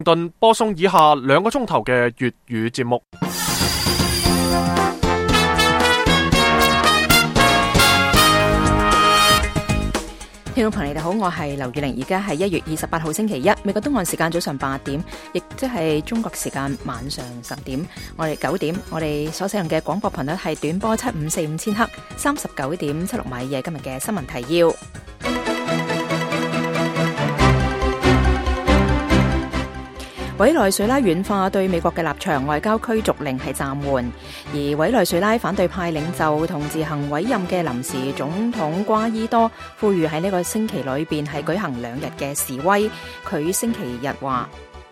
頓播送以下2個鐘頭嘅粵語節目。 聽眾朋友你好，我係劉月玲，而家係1月28號星期一，美國東岸時間早上8點，亦即係中國時間晚上10點，我哋9點，我哋所使用嘅廣播頻率係短波7545千赫39.76米嘅。今日嘅新聞提要：委內瑞拉軟化對美國嘅立場，外交驅逐令係暫緩。而委內瑞拉反對派領袖同自行委任嘅臨時總統瓜伊多呼籲喺呢個星期裏邊係舉行2日嘅示威。佢星期日話：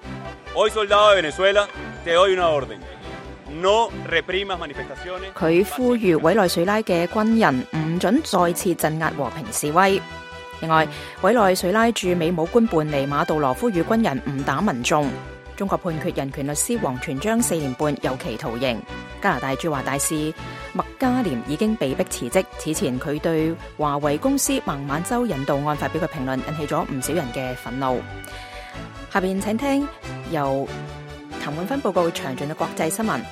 佢呼籲委內瑞拉嘅軍人唔准再次鎮壓和平示威。另外，委內瑞拉駐美武官伴尼馬杜羅呼籲軍人唔打民眾。中國判決人權律師王全璋4年半有期徒刑。加拿大駐華大使麥嘉廉已經被迫辭職。此前佢對華為公司孟晚舟引渡案發表嘅評論引起咗唔少人嘅憤怒。下邊請聽由譚滿芬報告詳盡嘅國際新聞。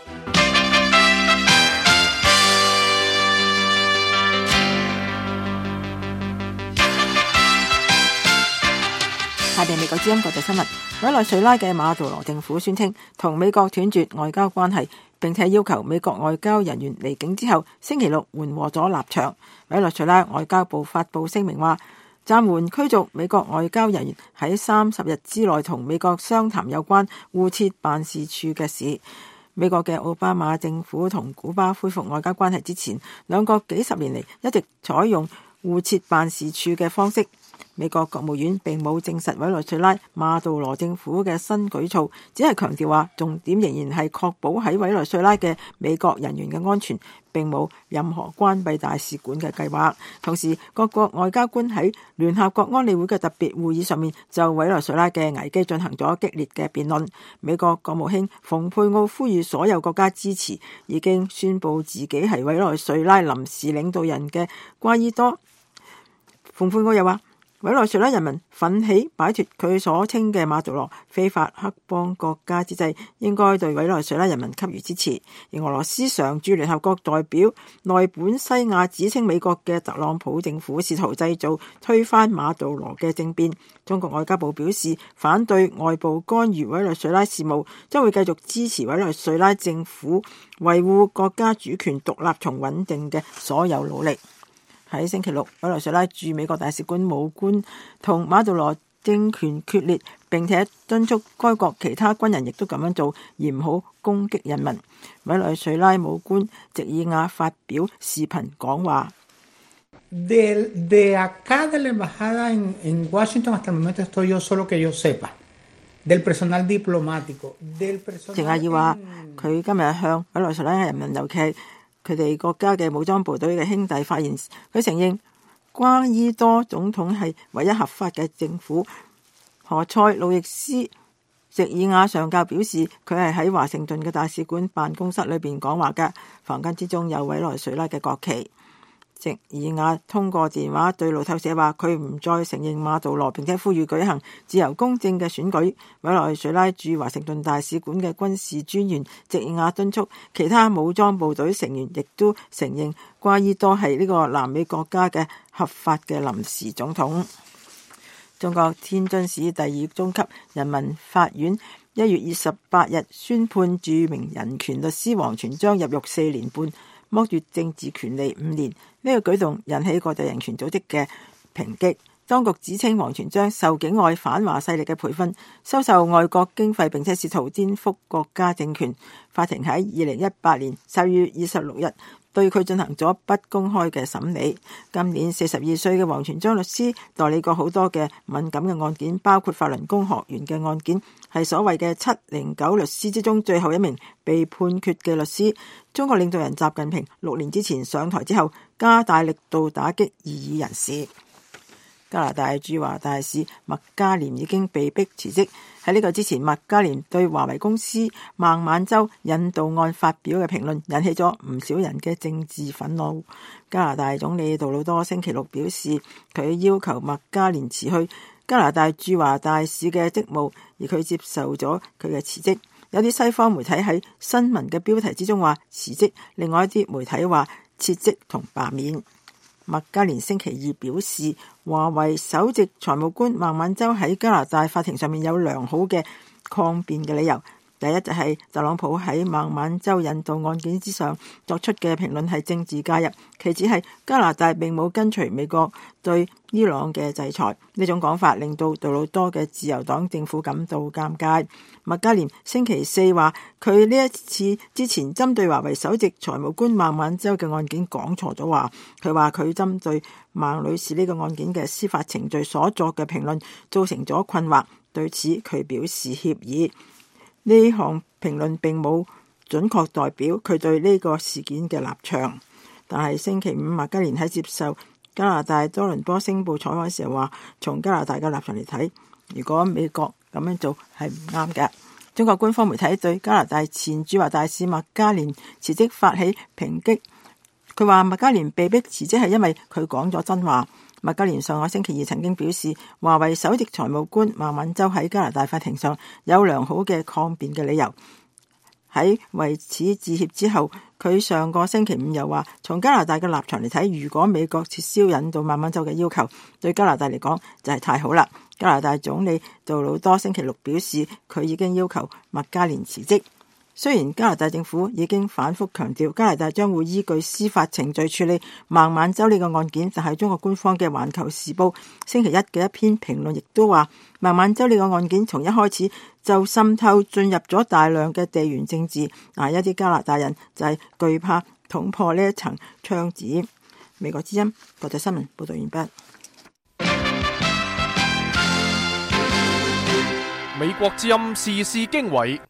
下邊美國之音國際新聞。委內瑞拉嘅馬杜羅政府宣稱同美國斷絕外交關係，並且要求美國外交人員離境之後，星期六緩和咗立場。委內瑞拉外交部發布聲明話，暫緩驅逐美國外交人員喺30日之內同美國商談有關互設辦事處嘅事。美國嘅奧巴馬政府同古巴恢復外交關係之前，兩國幾十年嚟一直採用互設辦事處嘅方式。美國國務院並冇證實委內瑞拉馬杜羅政府嘅新舉措，只係強調話重點仍然係確保喺委內瑞拉嘅美國人員嘅安全，並冇任何關閉大使館嘅計劃。同時，各國外交官喺聯合國安理會嘅特別會議上面就委內瑞拉嘅危機進行咗激烈嘅辯論。美國國務卿蓬佩奧呼籲所有國家支持已經宣布自己係委內瑞拉臨時領導人嘅瓜伊多。蓬佩奧又話，委內瑞拉人民奮起擺脫佢所稱嘅馬杜羅非法黑幫國家之際，應該對委內瑞拉人民給予支持。而俄羅斯常駐聯合國代表內本西亞指稱美國嘅特朗普政府試圖製造推翻馬杜羅嘅政變。中國外交部表示，反對外部干預委內瑞拉事務，將會繼續支持委內瑞拉政府維護國家主權、獨立同穩定嘅所有努力。喺星期六，委內瑞拉駐美國大使館武官同馬杜羅政權決裂，並且敦促該國其他軍人亦都咁樣做，而唔好攻擊人民。委內瑞拉武官席爾亞發表視頻講話。 De acá de la embajada en Washington hasta el momento estoy yo solo que yo sepa del personal diplomático del personal。席爾亞話佢今日向委內瑞拉人民，尤其係佢哋國家嘅武裝部隊嘅兄弟發言，佢承認瓜伊多總統係唯一合法嘅政府。何塞路易斯席爾亞上校表示，佢係喺華盛頓嘅大使館辦公室裏邊講話嘅，房間之中有委內瑞拉嘅國旗。席爾亞通過電話對路透社話，佢唔再承認馬杜羅，並且呼籲舉行自由公正嘅選舉。委內瑞拉駐華盛頓大使館嘅軍事專員席爾亞敦促其他武裝部隊成員亦都承認瓜伊多係呢個南美國家嘅合法嘅臨時總統。中國天津市第2中級人民法院1月28日宣判著名人權律師王全璋入獄4年半，剝奪政治權利5年。呢個舉動引起國際人權組織嘅抨擊。當局指稱王全璋受境外反華勢力嘅培訓，收受外國經費，並且試圖顛覆國家政權。法庭喺2018年12月26日對佢進行咗不公開嘅審理。今年42歲嘅王全璋律師代理過好多嘅敏感嘅案件，包括法輪功學員嘅案件，係所謂嘅709律師之中最後一名被判決嘅律師。中國領導人習近平6年之前上台之後，加大力度打擊異議人士。加拿大駐華大使麥嘉廉已經被迫辭職。喺呢個之前，麥嘉廉對華為公司孟晚舟引渡案發表嘅評論引起咗唔少人嘅政治憤怒。加拿大總理杜魯多星期六表示，佢要求麥嘉廉辭去加拿大駐華大使嘅職務，而佢接受咗佢嘅辭職。有啲西方媒體喺新聞嘅標題之中話辭職，另外一啲媒體話撤職同罷免。麥嘉蓮星期二表示，華為首席財務官孟晚舟喺加拿大法庭上面有良好嘅抗辯嘅理由。第一就係特朗普喺孟晚舟引渡案件之上作出嘅評論係政治介入，其次係加拿大並冇跟隨美國對伊朗嘅制裁，呢種講法令到杜魯多嘅自由黨政府感到尷尬。麥嘉蓮星期四話佢呢一次之前針對華為首席財務官孟晚舟嘅案件講錯咗話，佢話佢針對孟女士呢個案件嘅司法程序所作嘅評論造成咗困惑，對此佢表示歉意。呢項評論並冇準確代表佢對呢個事件嘅立場，但係星期五麥嘉蓮喺接受加拿大多倫多星報採訪時候話，從加拿大嘅立場嚟睇，如果美國咁樣做係唔啱嘅。中國官方媒體對加拿大前駐華大使麥嘉蓮辭職發起抨擊，佢話麥嘉蓮被逼辭職係因為佢講咗真話。麥嘉蓮上個星期二曾經表示，華為首席財務官孟晚舟喺加拿大法庭上有良好嘅抗辯嘅理由。喺為此致歉之後，佢上個星期五又話，從加拿大嘅立場嚟睇，如果美國撤銷引渡孟晚舟嘅要求，對加拿大嚟講就係太好啦。加拿大總理杜魯多星期六表示，佢已經要求麥嘉蓮辭職。雖然加拿大政府已經反覆強調加拿大將會依據司法程序處理孟晚舟呢個案件，但係中國官方嘅《環球時報》星期一嘅一篇評論亦都話，孟晚舟呢個案件從一開始就滲透進入咗大量嘅地緣政治，一啲加拿大人就係懼怕捅破呢一層窗子。美國之音國際新聞報道完畢。 美國之音時事經緯。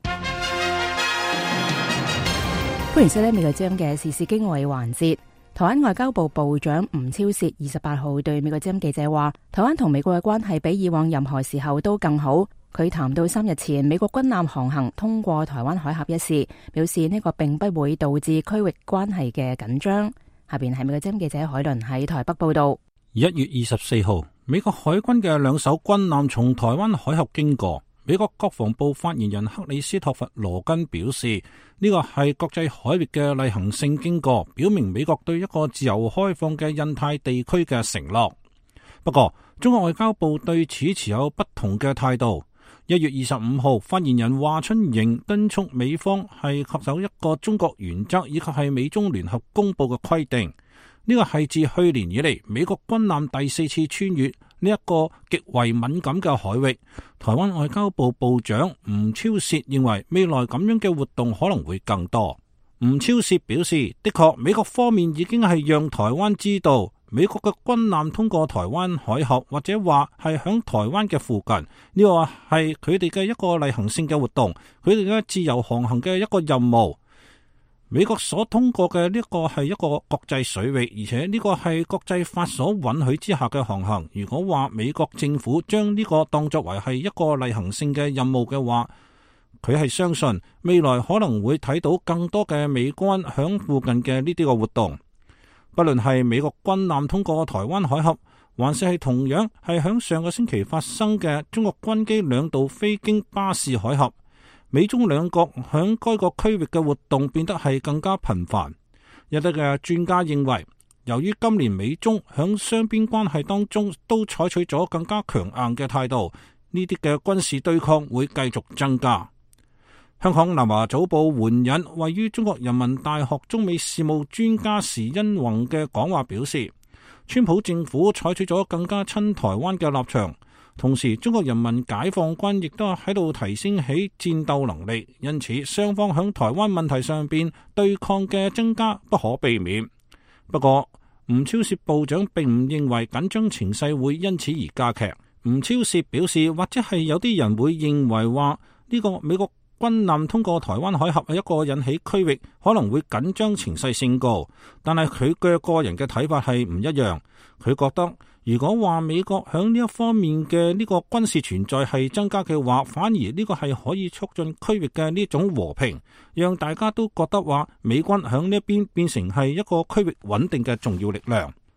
歡迎收聽美國之音嘅時事經緯環節。台灣外交部部長吳釗燮28號對美國之音記者話，台灣同美國嘅關係比以往任何時候都更好。佢談到3日前美國軍艦航行通過台灣海峽一事，表示呢個並不會導致區域關係嘅緊張。下邊係美國之音記者海倫喺台北報道。 1月24號，美國海軍嘅2艘軍艦從台灣海峽經過。美國國防部發言人克里斯托弗羅根表示，呢個係國際海域嘅例行性經過，表明美國對一個自由開放嘅印太地區嘅承諾。不過，中國外交部對此持有不同嘅態度。1月25號，發言人華春瑩敦促美方係恪守一個中國原則，以及係美中聯合公報嘅規定。呢個係自去年以嚟美國軍艦第4次穿越呢一個極為敏感嘅海域。台灣外交部部長吳釗燮認為未來咁樣嘅活動可能會更多。吳釗燮表示，的確美國方面已經係讓台灣知道，美國嘅軍艦通過台灣海峽，或者話係響台灣嘅附近，呢個係佢哋嘅一個例行性嘅活動，佢哋嘅自由航行嘅一個任務。美國所通過嘅呢個係一個國際水域，而且呢個係國際法所允許之下嘅航行。如果話美國政府將呢個當作為係一個例行性嘅任務嘅話，佢係相信未來可能會睇到更多嘅美軍響附近嘅呢啲個活動。不論係美國軍艦通過台灣海峽，還是係同樣係響上個星期發生嘅中國軍機2度飛經巴士海峽，美中兩國響該個區域嘅活動變得係更加頻繁。有啲嘅專家認為，由於今年美中響雙邊關係當中都採取咗更加強硬嘅態度，呢啲嘅軍事對抗會繼續增加。香港南華早報援引位於中國人民大學中美事務專家時殷弘嘅講話表示，川普政府採取咗更加親台灣嘅立場。同時，中國人民解放軍亦都喺度提升起戰鬥能力，因此雙方響台灣問題上邊對抗嘅增加不可避免。不過，吳釗燮部長並唔認為緊張情勢會因此而加劇。吳釗燮表示，或者係有啲人會認為話呢個美國軍艦通過台灣海峽係一個引起區域可能會緊張情勢升高，但係佢嘅個人嘅睇法係唔一樣。佢覺得如果話美國響呢一方面嘅呢個軍事存在係增加嘅話，反而呢個係可以促進區域嘅呢種和平，讓大家都覺得話美軍響呢一邊變成係一個區域穩定嘅重要力量。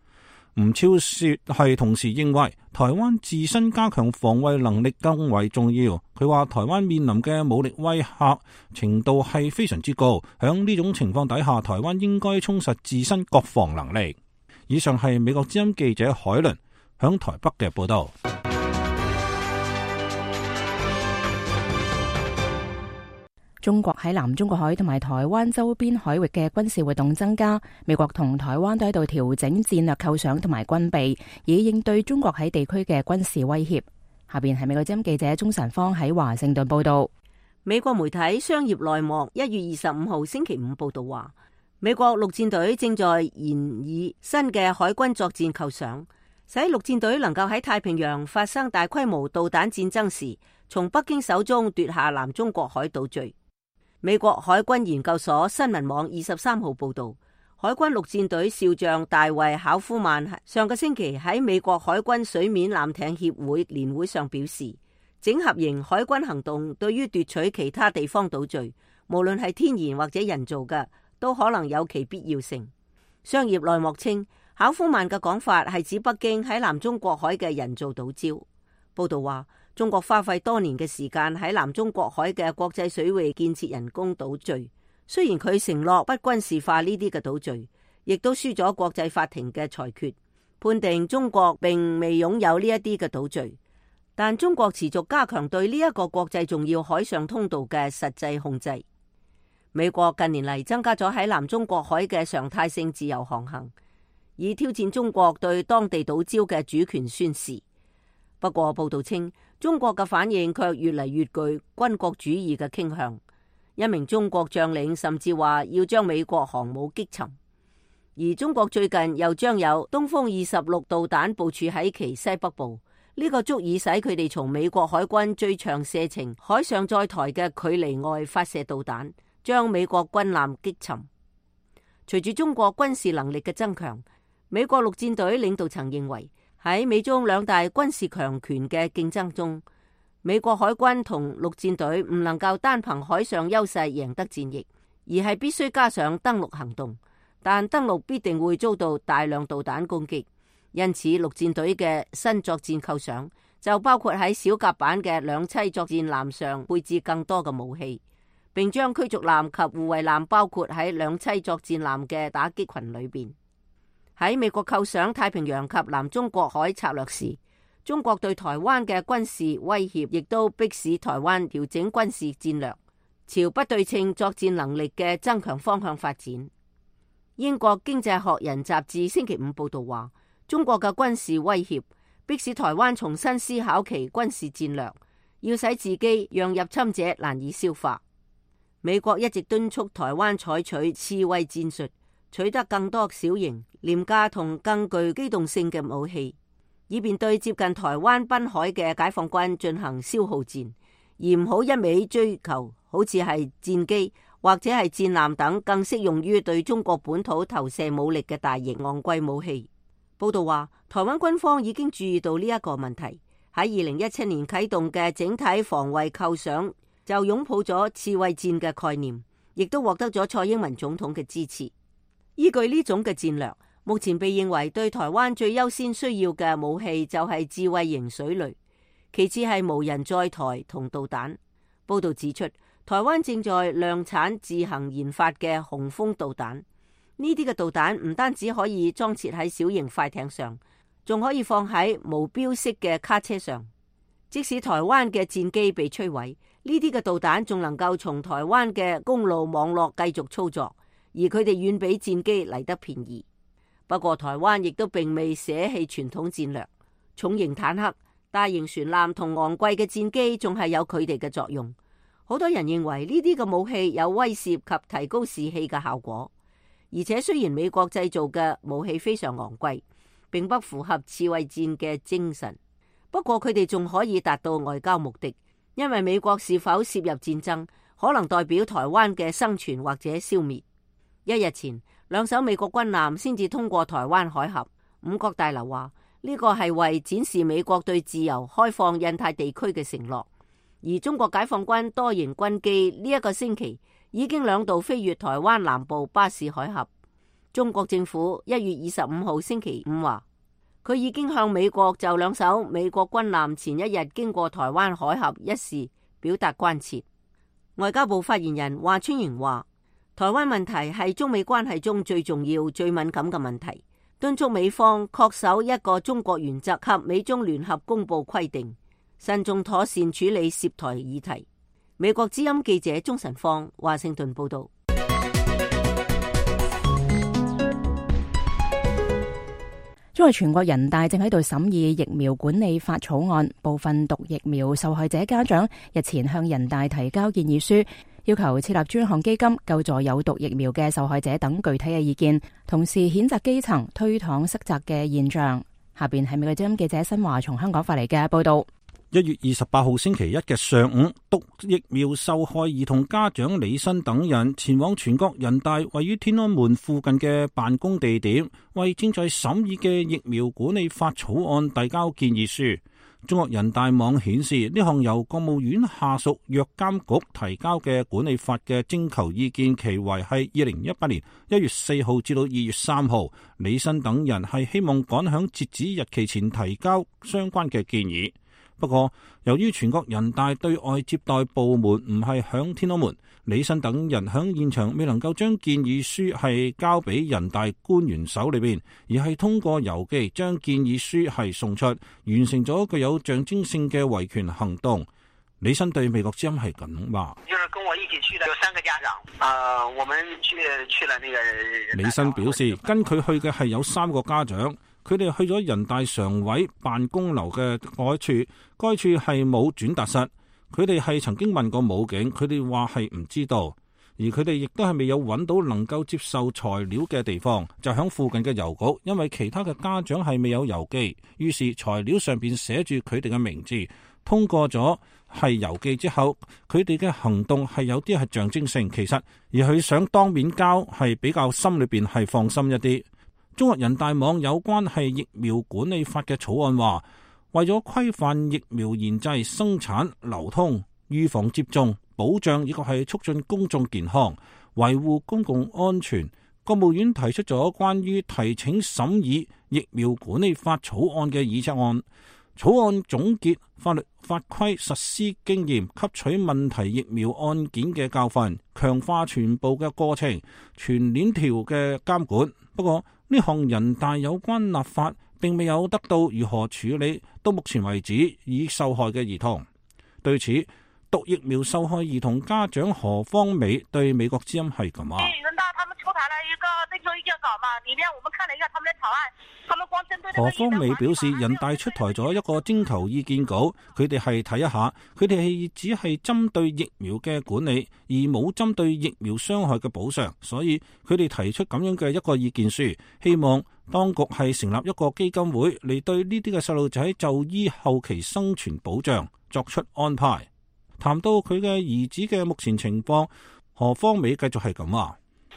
吳釗燮係同時認為台灣自身加強防衛能力更為重要。佢話台灣面臨嘅武力威嚇程度係非常之高，響呢種情況底下，台灣應該充實自身國防能力。以上係美國之音記者海倫響台北嘅報道。 中國喺南中國海同埋台灣周邊海域嘅軍事活動增加，美國同台灣都喺度調整戰略構想同埋軍備，以應對中國喺地區嘅軍事威脅。下邊係美國之音記者鍾晨芳喺華盛頓報道。 美國媒體商業內幕1月25號星期五報道話，美國陸戰隊正在研擬新嘅海軍作戰構想，使陸戰隊能夠喺太平洋發生大規模導彈戰爭時，從北京手中奪下南中國海島嶼。美國海軍研究所新聞網23號報道，海軍陸戰隊少將大衛考夫曼上個星期喺美國海軍水面艦艇協會年會上表示，整合型海軍行動對於奪取其他地方島嶼，無論係天然或者人造嘅，都可能有其必要性。商業內幕稱，考夫曼嘅講法係指北京喺南中國海嘅人造島礁。報道話，中國花費多年嘅時間喺南中國海嘅國際水域建設人工島嶼，雖然佢承諾不軍事化呢啲嘅島嶼，亦都輸咗國際法庭嘅裁決，判定中國並未擁有呢一啲嘅島嶼，但中國持續加強對呢一個國際重要海上通道嘅實際控制。美國近年嚟增加咗喺南中國海嘅常態性自由航行，以挑戰中國對當地島礁嘅主權宣示。不過報道稱，中國嘅反應卻越嚟越具軍國主義嘅傾向。一名中國將領甚至話要將美國航母擊沉，而中國最近又將有東風26導彈部署喺其西北部，呢個足以使佢哋從美國海軍最長射程海上載台嘅距離外發射導彈，將美國軍艦擊沉。隨住中國軍事能力嘅增強，美國陸戰隊領導層認為，喺美中兩大軍事強權嘅競爭中，美國海軍同陸戰隊唔能夠單憑海上優勢贏得戰役，而係必須加上登陸行動。但登陸必定會遭到大量導彈攻擊，因此陸戰隊嘅新作戰構想就包括喺小甲板嘅兩棲作戰艦上配置更多嘅武器，並將驅逐艦及護衛艦包括喺兩棲作戰艦嘅打擊群裏邊。喺美國構想太平洋及南中國海策略時，中國對台灣嘅軍事威脅亦都迫使台灣調整軍事戰略，朝不對稱作戰能力嘅增強方向發展。英國經濟學人雜誌星期五報道話，中國嘅軍事威脅迫使台灣重新思考其軍事戰略，要使自己讓入侵者難以消化。美國一直敦促台灣採取刺蝟戰術，取得更多小型、廉價同更具機動性嘅武器，以便對接近台灣濱海嘅解放軍進行消耗戰，而唔好一味追求好似係戰機或者係戰艦等更適用於對中國本土投射武力嘅大型昂貴武器。報道話，台灣軍方已經注意到呢一個問題，喺2017年啟動嘅整體防衛構想就擁抱咗刺蝟戰嘅概念，亦都獲得咗蔡英文總統嘅支持。依據呢種嘅戰略，目前被認為對台灣最優先需要嘅武器就係智慧型水雷，其次係無人載台同導彈。報道指出，台灣正在量產自行研發嘅雄風導彈，呢啲嘅導彈唔單止可以裝設喺小型快艇上，仲可以放喺無標式嘅卡車上。即使台灣嘅戰機被摧毀，呢啲嘅導彈仲能夠從台灣嘅公路網絡繼續操作，而佢哋遠比戰機嚟得便宜。不過台灣亦都並未捨棄傳統戰略，重型坦克、大型船艦同昂貴嘅戰機仲係有佢哋嘅作用。好多人認為呢啲嘅武器有威懾及提高士氣嘅效果，而且雖然美國製造嘅武器非常昂貴，並不符合刺蝟戰嘅精神，不過佢哋仲可以達到外交目的，因為美國是否涉入戰爭，可能代表台灣嘅生存或者消滅。一日前，兩艘美國軍艦先至通過台灣海峽。五角大樓話呢個係為展示美國對自由開放印太地區嘅承諾。而中國解放軍多型軍機呢一個星期已經兩度飛越台灣南部巴士海峽。中國政府1月25號星期五話， 佢已經向美國就兩艘美國軍艦前一日經過台灣海峽一事表達關切。外交部發言人華春瑩話，台灣問題係中美關係中最重要、最敏感嘅問題，敦促美方恪守一個中國原則及美中聯合公報規定，慎重妥善處理涉台議題。美國之音記者鍾晨芳華盛頓報道。 因為全國人大正喺度審議疫苗管理法草案，部分毒疫苗受害者家長日前向人大提交建議書，要求設立專項基金救助有毒疫苗嘅受害者等具體嘅意見，同時譴責基層推搪塞責嘅現象。下邊係美國之音記者新華從香港發嚟嘅報道。 1月28號星期一嘅上午，毒疫苗受害兒童家長李新等人前往全國人大位於天安門附近嘅辦公地點，為正在審議嘅疫苗管理法草案遞交建議書。中國人大網顯示，呢項由國務院下屬藥監局提交嘅管理法嘅徵求意見期為係2018年1月4號至到2月3號。李新等人係希望趕響截止日期前提交相關嘅建議。不過，由於全國人大對外接待部門唔係響天安門，李新等人響現場未能夠將建議書係交俾人大官員手裏邊，而係通過郵寄將建議書係送出，完成咗具有象徵性嘅維權行動。李新對美國之音係咁話： 就是跟我一起去的有3個家長，我們去了那個。李新表示，跟佢去嘅係有3個家長。佢哋去咗人大常委辦公樓嘅該處係冇轉達室。佢哋係曾經問過武警，佢哋話係唔知道，而佢哋亦都係未有揾到能夠接受材料嘅地方，就響附近嘅郵局，因為其他嘅家長係未有郵寄，於是材料上邊寫住佢哋嘅名字，通過咗係郵寄之後，佢哋嘅行動係有啲係象徵性，其實而佢想當面交係比較心裏邊係放心一啲。中國人大網有關係疫苗管理法嘅草案話，為咗規範疫苗研製、生產、流通、預防接種、保障以及係促進公眾健康、維護公共安全，國務院提出咗關於提請審議疫苗管理法草案嘅議則案。草案總結法律法規實施經驗，吸取問題疫苗案件嘅教訓，強化全部嘅過程，全鏈條嘅監管。不過呢項人大有關立法並未有得到如何處理，到目前為止已受害嘅兒童。對此，毒疫苗受害兒童家長何方美對美國之音係咁話。何方美表示，人大出台咗一個徵求意見稿，佢哋係睇一下，佢哋係只係針對疫苗嘅管理，而冇針對疫苗傷害嘅補償，所以佢哋提出咁樣嘅一個意見書，希望當局係成立一個基金會嚟對呢啲嘅細路仔就醫後期生存保障作出安排。談到佢嘅兒子嘅目前情況，何方美繼續係咁話。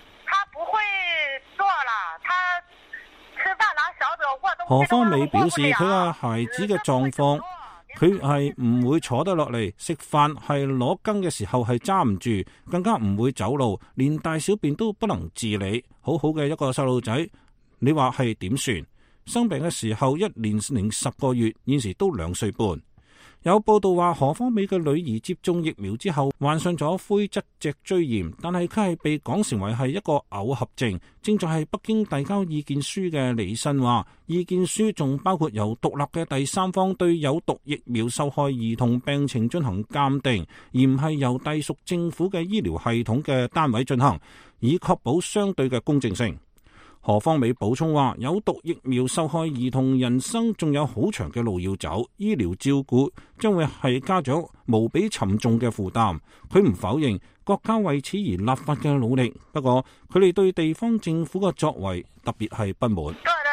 何方美表示，佢嘅孩子嘅狀況，佢係唔會坐得落嚟食飯，係攞羹嘅時候係揸唔住，更加唔會走路，連大小便都不能自理。好好嘅一個細路仔，你話係點算？生病嘅時候1年零10個月，現時都2歲半。有報道話，何方美嘅女兒接種疫苗之後患上咗灰質脊椎炎，但係佢係被講成為係一個偶合症。正在係北京遞交意見書嘅李新話，意見書仲包括由獨立嘅第三方對有毒疫苗受害兒童病情進行鑑定，而唔係由隸屬政府嘅醫療系統嘅單位進行，以確保相對嘅公正性。何方美補充話，有毒疫苗受害兒童人生仲有好長嘅路要走，醫療照顧將會係家長無比沉重嘅負擔。佢唔否認國家為此而立法嘅努力，不過佢哋對地方政府嘅作為特別係不滿。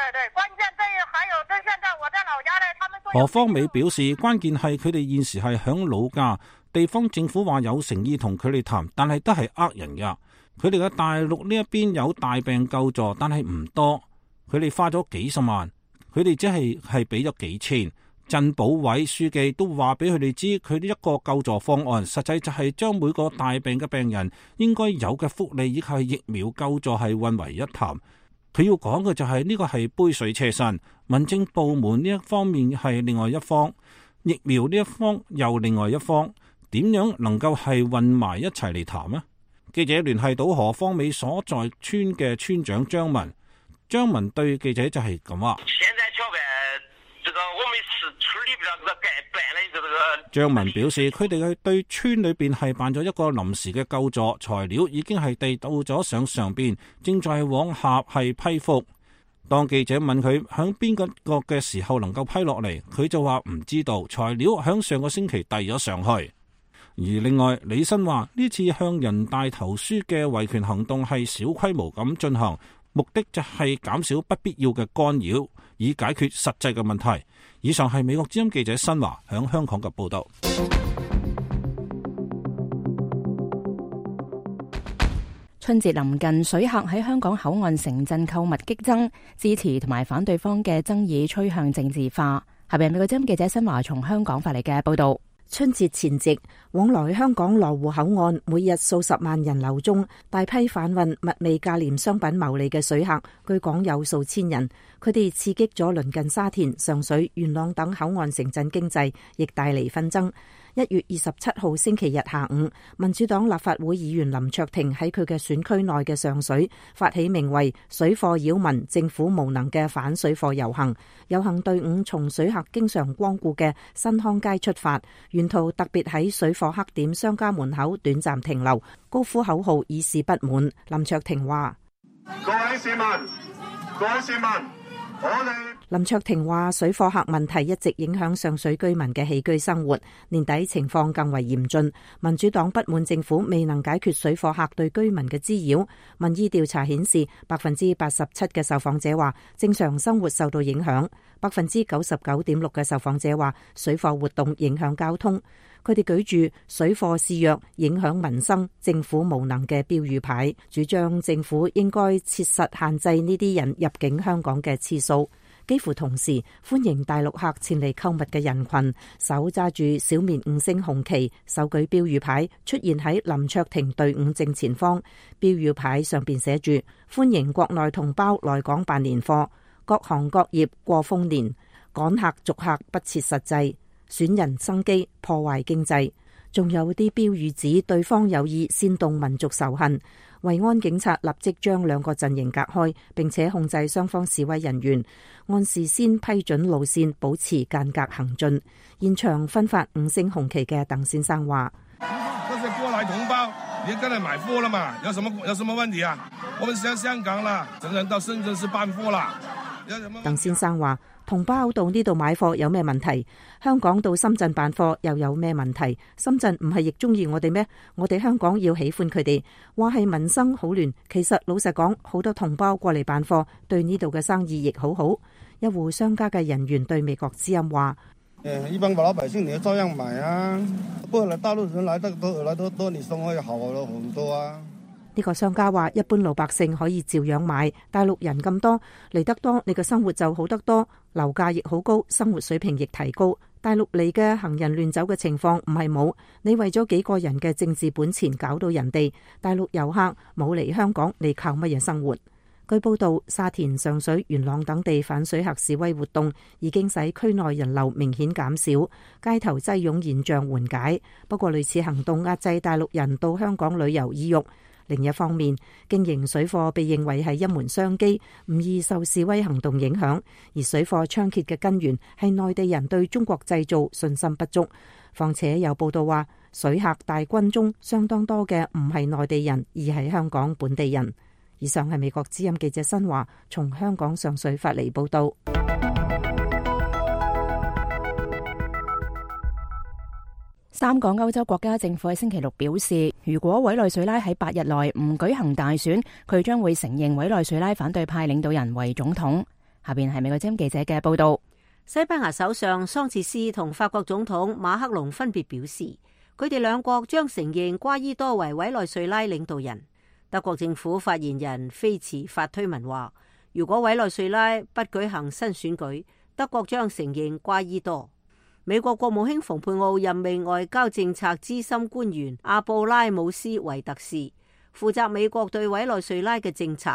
何方美表示，關鍵係佢哋現時係響老家，地方政府話有誠意同佢哋談，但係都係呃人噶。佢哋嘅大陸呢一邊有大病救助，但係唔多。佢哋花咗幾十萬，佢哋只係俾咗幾千。鎮保委書記都話俾佢哋知，佢呢一個救助方案，實際就係將每個大病嘅病人應該有嘅福利以及係疫苗救助係混為一談。 佢要講嘅就係呢個係杯水車薪，民政部門呢一方面係另外一方，疫苗呢一方又另外一方，點樣能夠係混埋一齊嚟談呢？記者聯繫到何方美所在村嘅村長張文，張文對記者就係咁話。張文表示，佢哋對村裏邊係辦咗一個臨時嘅救助材料，已經係遞到咗上邊，正在往下係批覆。當記者問佢響邊個嘅時候能夠批落嚟，佢就話唔知道，材料響上個星期遞咗上去。而另外，李新話呢次向人大投書嘅維權行動係小規模咁進行，目的就係減少不必要嘅干擾，以解決實際嘅問題。以上係美國之音記者新華響香港嘅報道。 春節臨近，水客喺香港口岸城鎮購物激增，支持同埋反對方嘅爭議趨向政治化。下邊美國之音記者新華從香港發嚟嘅報道。 春節前夕，往來香港羅湖口岸每日數十萬人流中，大批販運物味價廉商品牟利嘅水客，據講有數千人。佢哋刺激咗鄰近沙田、上水、元朗等口岸城鎮經濟，亦帶嚟紛爭。1月27號星期日下午，民主黨立法會議員林卓廷喺佢嘅選區內嘅上水發起名為水貨擾民、政府無能嘅反水貨遊行。遊行隊伍從水客經常光顧嘅新康街出發，沿途特別喺水貨黑點商家門口短暫停留，高呼口號以示不滿。林卓廷話：各位市民，林卓廷話水貨客問題一直影響上水居民嘅起居生活，年底情況更為嚴峻。民主黨不滿政府未能解決水貨客對居民嘅滋擾。民意調查顯示，87%嘅受訪者話正常生活受到影響，99.6%嘅受訪者話水貨活動影響交通。佢哋舉住水貨肆虐影響民生、政府無能嘅標語牌，主張政府應該切實限制呢啲人入境香港嘅次數。幾乎同時，歡迎大陸客前嚟購物嘅人群，手揸住小面5星紅旗，手舉標語牌，出現喺林卓廷隊伍正前方。標語牌上邊寫住：歡迎國內同胞來港辦年貨，各行各業過豐年，趕客逐客不切實際，損人生機，破壞經濟。仲有啲標語指對方有意煽動民族仇恨。維安警察立即將兩個陣營隔開，並且控制雙方示威人員，按事先批准路線保持間隔行進。現場分發5星紅旗嘅鄧先生話： 這些過來同胞，你跟嚟買貨了嘛？有什麼問題啊？我們上香港啦，真正到深圳市辦貨啦。 鄧先生話：同胞到呢度買貨有咩問題？香港到深圳辦貨又有咩問題？深圳唔係亦中意我哋咩？我哋香港要喜歡佢哋。話係民生好亂，其實老實講，好多同胞過嚟辦貨，對呢度嘅生意亦好好。一戶商家嘅人員對美國之音話： 一般老百姓你照樣買啊，不過大陸人來得多，你送會好咗好多啊。 呢個商家話：一般老百姓可以照樣買，大陸人咁多嚟得多，你嘅生活就好得多，樓價亦好高，生活水平亦提高。大陸嚟嘅行人亂走嘅情況唔係冇，你為咗幾個人嘅政治本錢搞到人哋，大陸遊客冇嚟香港，你靠乜嘢生活？據報道，沙田、上水、元朗等地反水客示威活動已經使區內人流明顯減少，街頭擠擁現象緩解。不過類似行動壓制大陸人到香港旅遊意欲。另一方面，經營水貨被認為係一門商機，唔易受示威行動影響。而水貨猖獗嘅根源係內地人對中國製造信心不足。況且有報道話，水客大軍中相當多嘅唔係內地人，而係香港本地人。以上係美國之音記者新華從香港上水發嚟報道。 3個歐洲國家政府喺星期六表示，如果委內瑞拉喺8日內唔舉行大選，佢將會承認委內瑞拉反對派領導人為總統。下邊係美國之音記者嘅報道。 西班牙首相桑切斯同法國總統馬克龍分別表示，佢哋兩國將承認瓜伊多為委內瑞拉領導人。德國政府發言人菲茨發推文話，如果委內瑞拉不舉行新選舉，德國將承認瓜伊多。美國國務卿蓬佩奧任命外交政策資深官員阿布拉姆斯維特士負責美國對委內瑞拉嘅政策。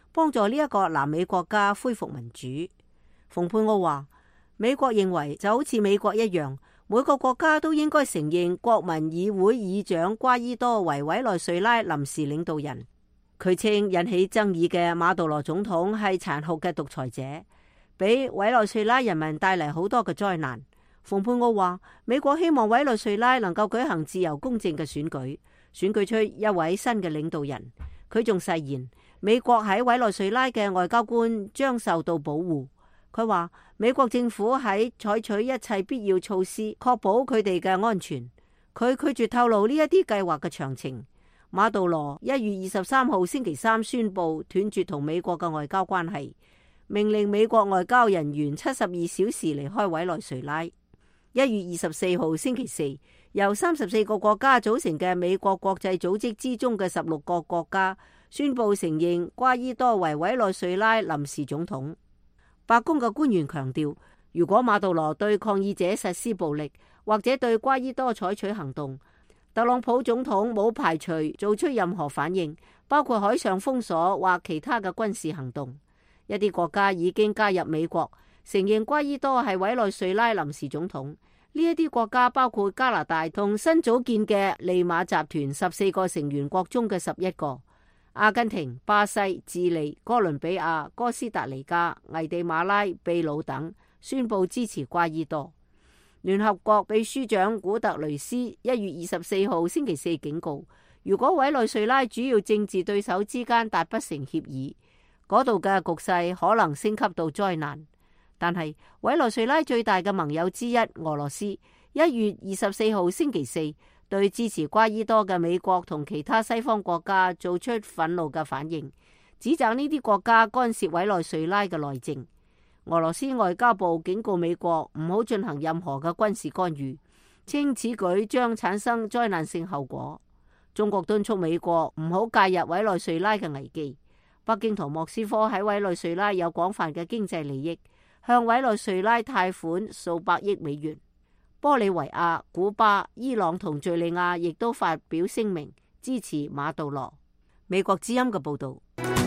幫助呢一個南美國家恢復民主。蓬佩奧話，美國認為就好似美國一樣，每個國家都應該承認國民議會議長瓜伊多為委內瑞拉臨時領導人。佢稱引起爭議嘅馬杜羅總統係殘酷嘅獨裁者，俾委內瑞拉人民帶嚟好多嘅災難。蓬佩奧話，美國希望委內瑞拉能夠舉行自由公正嘅選舉，選舉出一位新嘅領導人。佢仲誓言，美國喺委內瑞拉嘅外交官將受到保護。佢話美國政府喺採取一切必要措施，確保佢哋嘅安全。佢拒絕透露呢一啲計劃嘅詳情。馬杜羅1月23號星期三宣布斷絕同美國嘅外交關係，命令美國外交人員72小時離開委內瑞拉。1月24號星期四，由34個國家組成嘅美國國際組織之中嘅16個國家宣布承認瓜伊多為委內瑞拉臨時總統。白宮嘅官員強調，如果馬杜羅對抗議者實施暴力，或者對瓜伊多採取行動，特朗普總統冇排除做出任何反應，包括海上封鎖或其他嘅軍事行動。一啲國家已經加入美國，承認瓜伊多係委內瑞拉臨時總統。呢一啲國家包括加拿大同新組建嘅利馬集團14個成員國中嘅11個。阿根廷、巴西、智利、哥倫比亞、哥斯達黎加、危地馬拉、秘魯等宣布支持瓜伊多。聯合國秘書長古特雷斯1月24號星期四警告，如果委內瑞拉主要政治對手之間達不成協議，嗰度嘅局勢可能升級到災難。但係委內瑞拉最大嘅盟友之一俄羅斯1月24號星期四對支持瓜伊多嘅美國同其他西方國家做出憤怒嘅反應，指責呢啲國家干涉委內瑞拉嘅內政。俄羅斯外交部警告美國唔好進行任何嘅軍事干預，稱此舉將產生災難性後果。中國敦促美國唔好介入委內瑞拉嘅危機。北京同莫斯科喺委內瑞拉有廣泛嘅經濟利益，向委內瑞拉貸款數百億美元。玻利維亞、古巴、伊朗同敘利亞亦都發表聲明支持馬杜羅。美國之音嘅報道。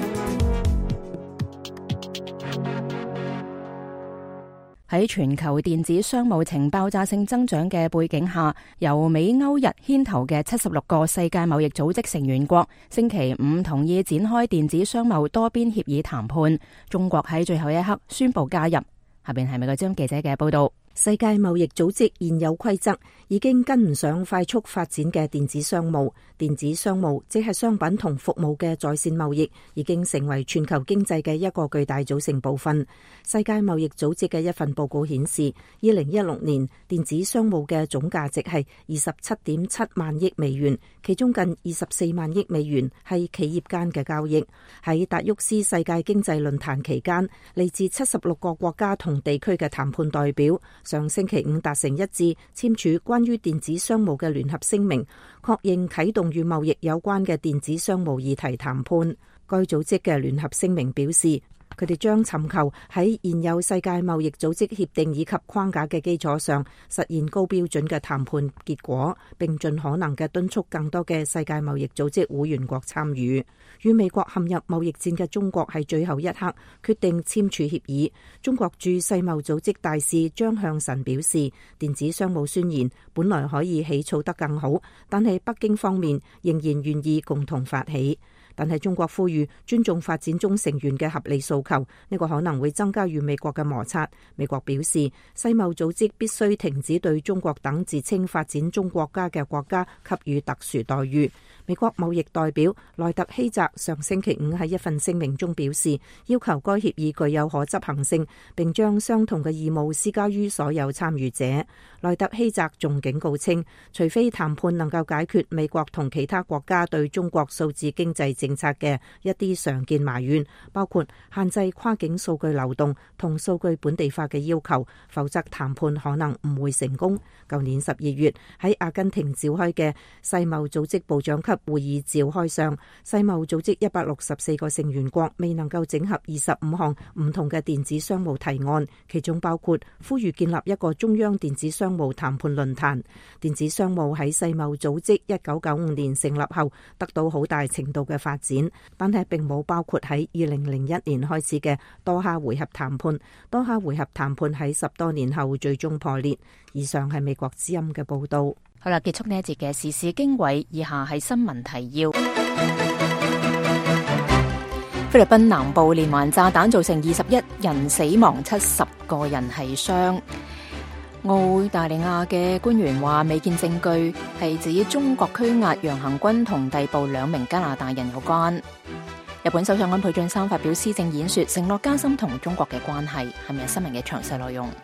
喺全球電子商務呈爆炸性增長嘅背景下，由美歐日牽頭嘅76個世界貿易組織成員國星期五同意展開電子商務多邊協議談判。中國喺最後一刻宣布加入。下邊係美國之音記者嘅報道。 世界貿易組織現有規則已經跟唔上快速發展嘅電子商務。電子商務即係商品同服務嘅在線貿易，已經成為全球經濟嘅一個巨大組成部分。世界貿易組織嘅一份報告顯示，2016年電子商務嘅總價值係27.7萬億美元，其中近24萬億美元係企業間嘅交易。喺達沃斯世界經濟論壇期間，嚟自76個國家同地區嘅談判代表上星期五達成一致，簽署關於電子商務嘅聯合聲明，確認啟動與貿易有關嘅電子商務議題談判。該組織嘅聯合聲明表示，佢哋將尋求喺現有世界貿易組織協定以及框架嘅基礎上，實現高標準嘅談判結果，並盡可能嘅敦促更多嘅世界貿易組織會員國參與。與美國陷入貿易戰嘅中國喺最後一刻決定簽署協議。中國駐世貿組織大使張向晨表示，電子商務宣言本來可以起草得更好，但係北京方面仍然願意共同發起。但係中國呼籲尊重發展中成員嘅合理訴求，呢個可能會增加與美國嘅摩擦。美國表示，世貿組織必須停止對中國等自稱發展中國家嘅國家給予特殊待遇。美國貿易代表萊特希澤上星期五喺一份聲明中表示，要求該協議具有可執行性，並將相同嘅義務施加於所有參與者。萊特希澤仲警告稱，除非談判能夠解決美國同其他國家對中國數字經濟政策嘅一啲常見埋怨，包括限制跨境數據流動同數據本地化嘅要求，否則談判可能唔會成功。舊年12月喺阿根廷召開嘅世貿組織部長級會議召開上，世貿組織164個成員國未能夠整合25項唔同嘅電子商務提案，其中包括呼籲建立一個中央電子商商務談判論壇。電子商務喺世貿組織1995年成立後得到好大程度嘅發展，但係並冇包括喺2001年開始嘅多哈回合談判。多哈回合談判喺10多年後最終破裂。以上係美國之音嘅報道。 好啦，結束呢一節嘅時事經緯，以下係新聞提要。菲律賓南部連環炸彈造成21人死亡，70個人係傷。澳大利亞嘅官員話未見證據係指中國拘押楊行軍同逮捕2名加拿大人有關。日本首相安倍晉三發表施政演說，承諾加深同中國嘅關係。係咪新聞嘅詳細內容？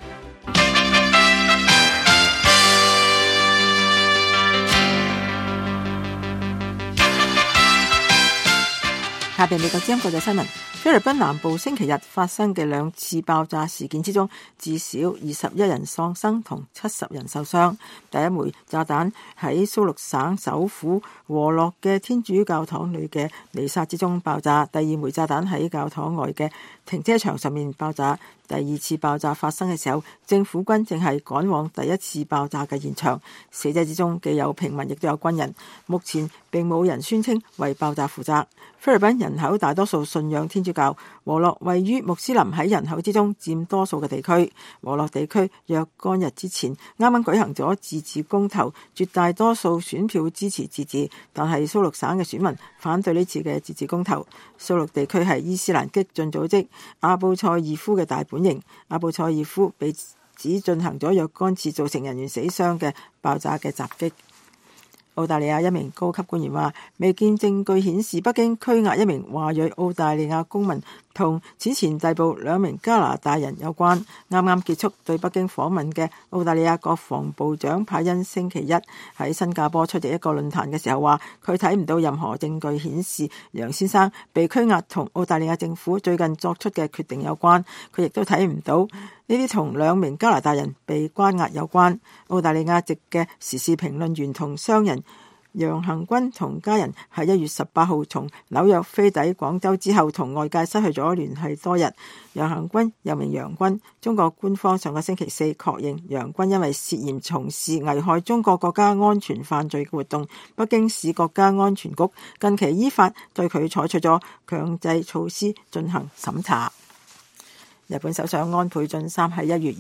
下邊美國之音國際新聞：菲律賓南部星期日發生嘅2次爆炸事件之中，至少21人喪生同70人受傷。第一枚炸彈喺蘇祿省首府和樂嘅天主教堂裏嘅彌撒之中爆炸，第二枚炸彈喺教堂外嘅停車場上面爆炸。第二次爆炸發生嘅時候，政府軍正係趕往第一次爆炸嘅現場。死者之中既有平民，亦都有軍人。目前並冇人宣稱為爆炸負責。菲律賓人口大多數信仰天主教，和樂位於穆斯林喺人口之中佔多數嘅地區。和樂地區若干日之前啱啱舉行咗自治公投，絕大多數選票支持自治，但係蘇祿省嘅選民反對呢次嘅自治公投。蘇祿地區係伊斯蘭激進組織阿布賽爾夫嘅大本營。阿布賽爾夫被指進行咗若干次造成人員死傷嘅爆炸嘅襲擊。澳大利亞一名高級官員話，未見證據顯示北京拘押一名華裔澳大利亞公民同此前逮捕2名加拿大人有關。啱啱結束對北京訪問嘅澳大利亞國防部長派恩星期一喺新加坡出席一個論壇嘅時候話，佢睇唔到任何證據顯示楊先生被拘押同澳大利亞政府最近作出嘅決定有關。佢亦都睇唔到呢啲同2名加拿大人被關押有關。澳大利亞籍嘅時事評論員同商人楊行軍同家人喺1月18號從紐約飛抵廣州之後，同外界失去咗聯繫多日。楊行軍又名楊軍，中國官方上個星期4確認楊軍因為涉嫌從事危害中國國家安全犯罪嘅活動，北京市國家安全局近期依法對佢採取咗強制措施進行審查。日本首相安倍晉三喺1月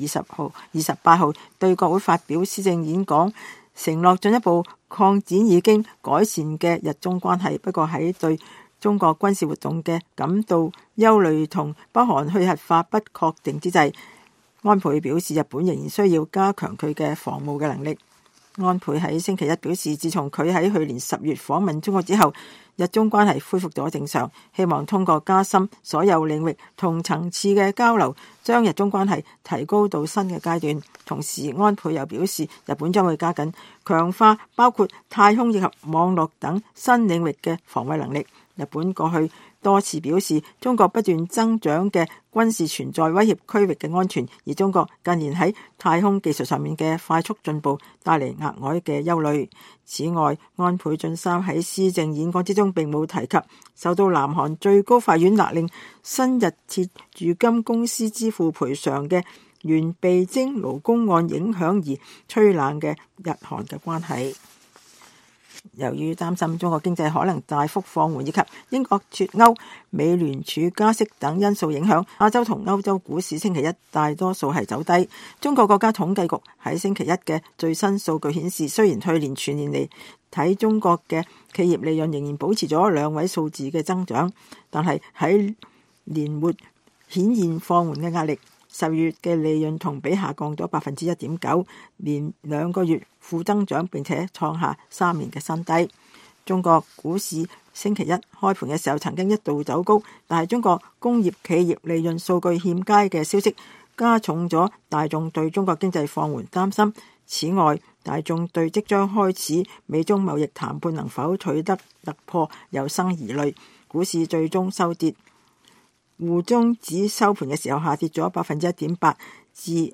28號對國會發表施政演講，承諾進一步擴展已經改善嘅日中關係。不過喺對中國軍事活動嘅感到憂慮同北韓去核化不確定之際，安倍表示日本仍然需要加強佢嘅防務嘅能力。安倍喺星期一表示，自從佢喺去年10月訪問中國之後，日中關係恢復咗正常，希望通過加深所有領域同層次嘅交流，將日中關係提高到新嘅階段。同時，安倍又表示，日本將會加緊強化包括太空以及網絡等新領域嘅防衛能力。日本過去多次表示，中國不斷增長嘅軍事存在威脅區域嘅安全，而中國近年喺太空技術上面嘅快速進步帶嚟額外嘅憂慮。此外，安倍晉三喺施政演講之中並冇提及受到南韓最高法院勒令新日鐵住金公司支付賠償嘅原被徵勞工案影響而吹冷嘅日韓嘅關係。由於擔心中國經濟可能大幅放緩以及英國脫歐、美聯儲加息等因素影響，亞洲同歐洲股市星期一大多數係走低。中國國家統計局喺星期一嘅最新數據顯示，雖然去年全年嚟睇中國嘅企業利潤仍然保持咗2位數字嘅增長，但係喺年末顯現放緩嘅壓力。10月嘅利潤同比下降咗 1.9%， 連2個月負增長，並且創下3年嘅新低。中國股市星期一開盤嘅時候曾經一度走高，但係中國工業企業利潤數據欠佳嘅消息加重咗大眾對中國經濟放緩擔心。此外，大眾對即將開始美中貿易談判能否取得突破有生疑慮，股市最終收跌。滬中指收盤嘅時候下跌咗 1.8% 至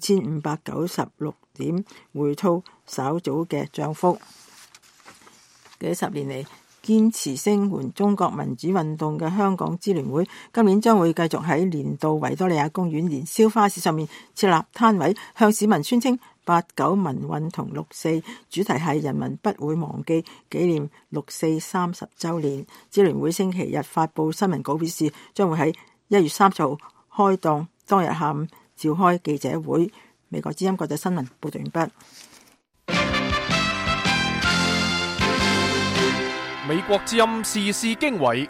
2596點，回吐稍早嘅漲幅。幾十年嚟堅持聲援中國民主運動嘅香港支聯會，今年將會繼續喺年度維多利亞公園年宵花市上面設立攤位，向市民宣稱 89民運同六四，主題係人民不會忘記，紀念六四30週年。支聯會星期日發布新聞稿表示，將會喺1月30號開檔，當日下午召開記者會。美國之音國際新聞報道完畢。 美國之音時事經緯，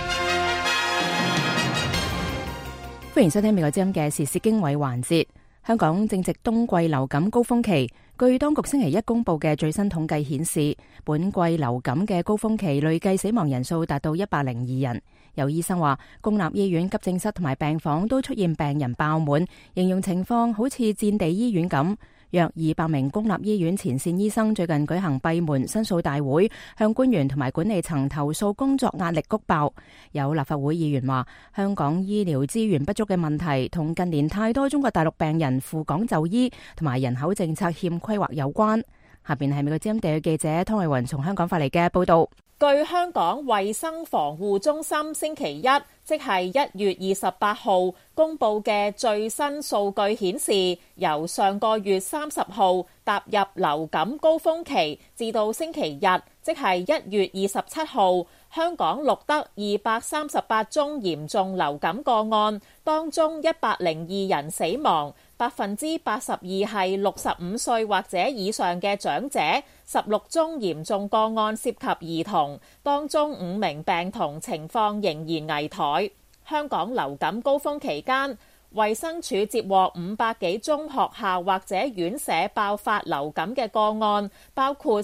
歡迎收聽美國之音嘅時事經緯環節。香港正值冬季流感高峰期，據當局星期一公布嘅最新統計顯示，本季流感嘅高峰期累計死亡人數達到102人。有醫生話，公立醫院急症室同埋病房都出現病人爆滿，形容情況好似戰地醫院咁。約200名公立醫院前線醫生最近舉行閉門申訴大會，向官員同埋管理層投訴工作壓力谷爆。有立法會議員話，香港醫療資源不足嘅問題同近年太多中國大陸病人赴港就醫同埋人口政策欠規劃有關。下邊係美國之音地區記者湯慧雲從香港發嚟嘅報道。 據香港衛生防護中心星期一，即係1月28號公布嘅最新數據顯示，由上個月30號踏入流感高峰期，至到星期日，即係1月27號，香港錄得238宗嚴重流感個案，當中102人死亡，82%係65歲或者以上嘅長者，16宗嚴重個案涉及兒童，當中5名病童情況仍然危殆。香港流感高峰期間，衛生署接獲500幾宗學校或者院舍爆發流感嘅個案，包括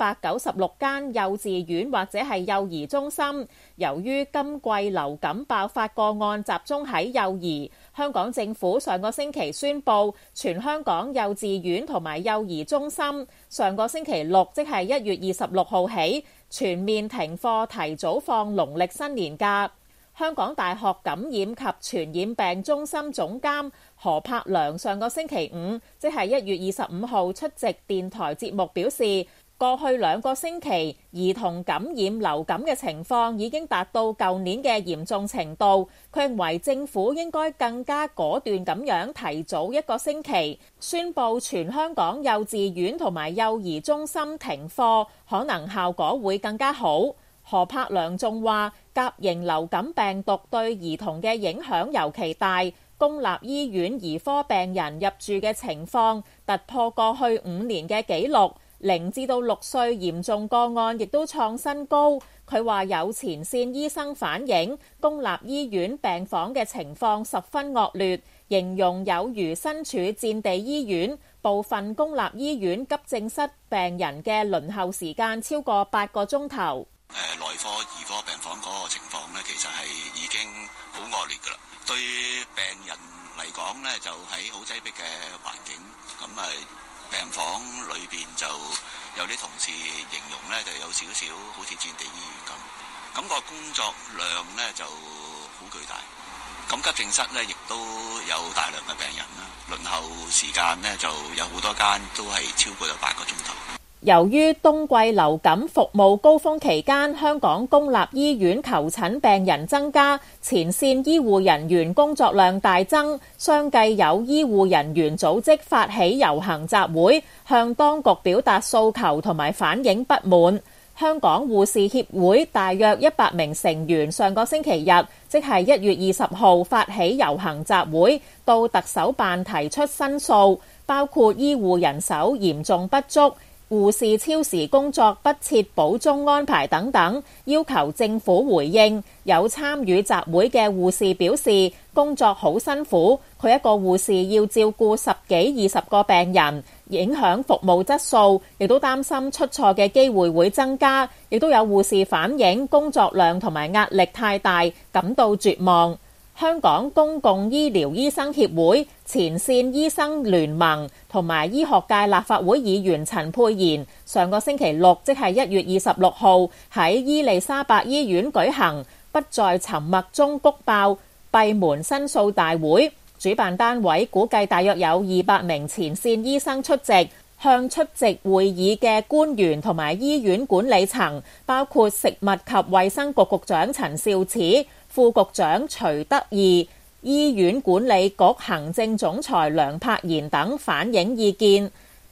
396間幼稚園或者係幼兒中心。由於今季流感爆發個案集中喺幼兒，香港政府上個星期宣布，全香港幼稚園同埋幼兒中心上個星期六，即係1月26號起，全面停課，提早放農曆新年假。香港大學感染及傳染病中心總監何柏良上個星期五，即係1月25號出席電台節目表示，過去2個星期兒童感染流感嘅情況已經達到舊年嘅嚴重程度。佢認為政府應該更加果斷咁樣提早1個星期宣布全香港幼稚園同埋幼兒中心停課，可能效果會更加好。何柏良仲話，甲型流感病毒對兒童嘅影響尤其大，公立醫院兒科病人入住嘅情況突破過去5年嘅紀錄，0至到6歲嚴重個案亦都創新高。佢話有前線醫生反映，公立醫院病房嘅情況十分惡劣，形容有如身處戰地醫院。部分公立醫院急症室病人嘅輪候時間超過8個鐘頭。 內科、兒科病房嗰個情況呢，其實係已經好惡劣㗎啦。對病人嚟講呢，就喺好擠迫嘅環境，咁病房裏邊就有啲同事形容呢，就有少少好似戰地醫院咁，個工作量呢就好巨大。咁急症室呢，亦都有大量嘅病人啦，輪候時間呢，就有好多間都係超過咗8個鐘頭。 由於冬季流感服務高峰期間，香港公立醫院求診病人增加，前線醫護人員工作量大增，相繼有醫護人員組織發起遊行集會，向當局表達訴求同埋反映不滿。香港護士協會大約100名成員上個星期日，即係1月20號發起遊行集會，到特首辦提出申訴，包括醫護人手嚴重不足、護士超時工作不設補鐘安排等等，要求政府回應。有參與集會嘅護士表示，工作好辛苦，佢一個護士要照顧10幾20個病人，影響服務質素，亦都擔心出錯嘅機會會增加。亦都有護士反映工作量同埋壓力太大，感到絕望。香港公共醫療醫生協會、前線醫生聯盟同埋醫學界立法會議員陳沛然上個星期六，即係1月26號喺伊利沙伯醫院舉行不在沉默中谷爆閉門申訴大會。主辦單位估計大約有200名前線醫生出席，向出席會議嘅官員同埋醫院管理層，包括食物及衛生局局長陳肇始、副局長徐德義、醫院管理局行政總裁梁柏賢等反映意見。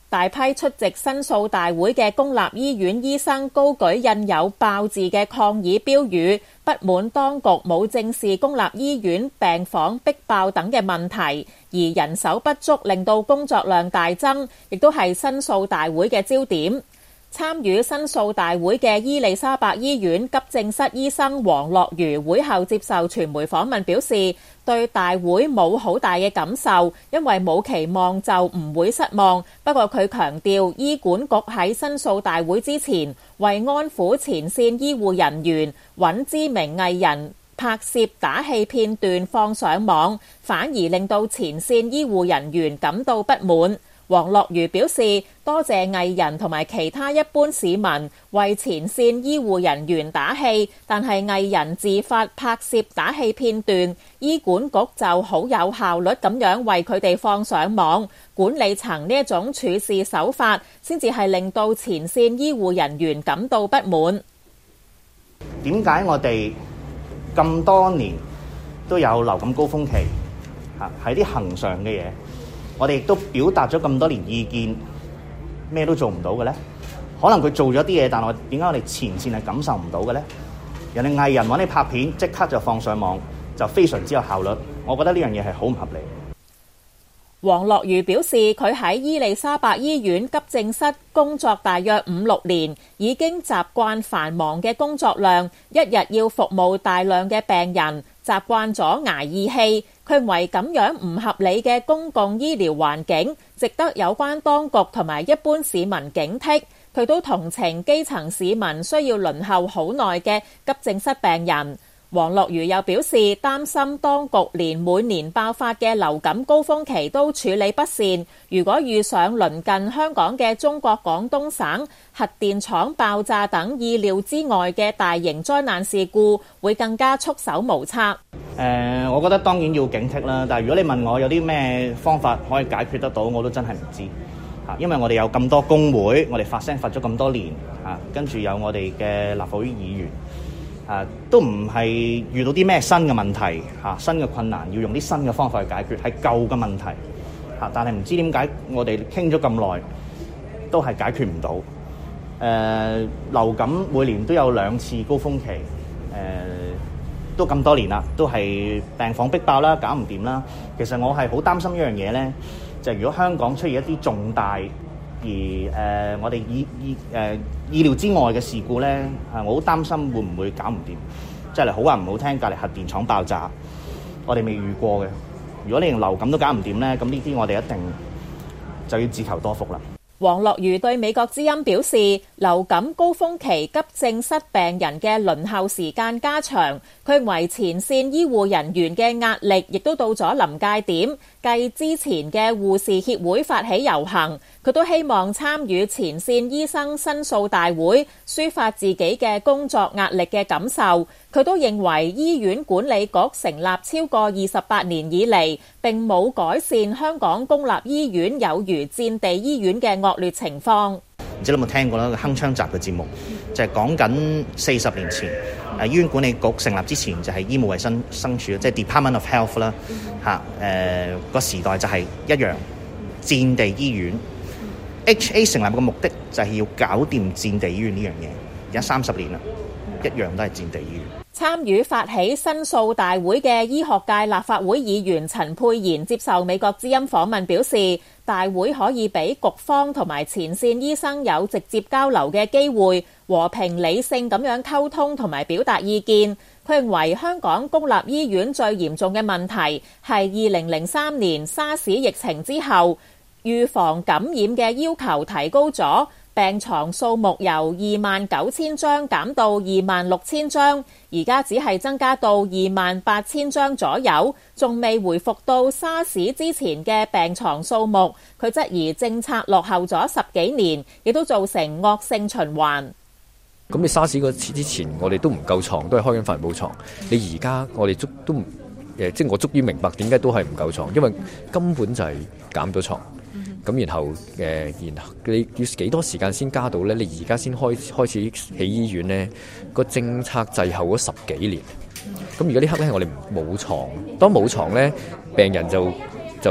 大批出席申訴大會嘅公立醫院醫生高舉印有爆字嘅抗議標語，不滿當局冇正視公立醫院病房逼爆等嘅問題，而人手不足令到工作量大增，亦都係申訴大會嘅焦點。參與申訴大會嘅伊利沙伯醫院急症室醫生黃樂如會後接受傳媒訪問表示，對大會冇好大嘅感受，因為冇期望就唔會失望。不過佢強調，醫管局喺申訴大會之前，為安撫前線醫護人員，揾知名藝人拍攝打氣片段放上網，反而令到前線醫護人員感到不滿。黃樂如表示，多謝藝人同埋其他一般市民為前線醫護人員打氣，但係藝人自發拍攝打氣片段，醫管局就好有效率咁樣為佢哋放上網。管理層呢一種處事手法，先至係令到前線醫護人員感到不滿。 點解我哋咁多年都有流感高峰期？係啲恆常嘅嘢。我哋亦都表達咗咁多年意見，咩都做唔到嘅咧？可能佢做咗啲嘢，但係點解我哋前線係感受唔到嘅咧？人哋藝人揾你拍片，即刻就放上網，就非常之有效率。我覺得呢樣嘢係好唔合理。 黃樂如表示，佢喺伊利沙伯醫院急症室工作大約5-6年，已經習慣繁忙嘅工作量，一日要服務大量嘅病人，習慣咗捱義氣。佢認為咁樣唔合理嘅公共醫療環境，值得有關當局同埋一般市民警惕。佢都同情基層市民需要輪候好耐嘅急症室病人。黃樂如又表示，擔心當局連每年爆發嘅流感高峰期都處理不善，如果遇上鄰近香港嘅中國廣東省核電廠爆炸等意料之外嘅大型災難事故，會更加束手無策。 我覺得當然要警惕啦，但係如果你問我有啲咩方法可以解決得到，我都真係唔知嚇，因為我哋有咁多工會，我哋發聲發咗咁多年嚇，跟住有我哋嘅立法會議員。都唔係遇到啲咩新嘅問題新嘅困難，要用啲新嘅方法去解決，係舊嘅問題但係唔知點解我哋傾咗咁耐都係解決唔到。流感每年都有2次高峰期，都咁多年啦，都係病房逼爆啦，搞唔掂啦。其實我係好擔心一樣嘢咧，就係如果香港出現一啲重大而我哋意料之外嘅事故咧，我好擔心會唔會搞唔掂。即係好話唔好聽，隔離核電廠爆炸，我哋未遇過嘅。如果你連流感都搞唔掂咧，咁呢啲我哋一定就要自求多福啦。 黃樂如對美國之音表示，流感高峰期急症室病人嘅輪候時間加長，佢認為前線醫護人員嘅壓力亦都到咗臨界點。繼之前嘅護士協會發起遊行，佢都希望參與前線醫生申訴大會，抒發自己嘅工作壓力嘅感受。佢都認為醫院管理局成立超過28年以嚟，並冇改善香港公立醫院有如戰地醫院嘅惡劣情況。 唔知你有冇聽過啦？鏗鏘集嘅節目就係講緊40年前醫院管理局成立之前就係醫務衛生署，即係 Department of Health 啦個時代就係一樣戰地醫院。HA 成立嘅目的就係要搞掂戰地醫院呢樣嘢。而家30年啦，一樣都係戰地醫院。 參與發起申訴大會嘅醫學界立法會議員陳沛然接受美國之音訪問表示，大會可以俾局方同埋前線醫生有直接交流嘅機會，和平理性咁樣溝通同埋表達意見。佢認為香港公立醫院最嚴重嘅問題係2003年沙士疫情之後，預防感染嘅要求提高咗，病床數目由29,000張減到26,000張，而家只係增加到28,000張左右，仲未回復到沙士之前嘅病床數目。佢質疑政策落後咗10幾年，亦都造成惡性循環。 咁你沙士嗰次之前，我哋都唔夠床，都係開緊帆布床。你而家我哋都唔即係我終於明白點解都係唔夠床，因為根本就係減咗床。咁然後你要幾多時間先加到呢？你而家先開始起醫院呢？個政策滯後咗10幾年。咁而家呢刻呢，我哋冇床，當冇床呢，病人就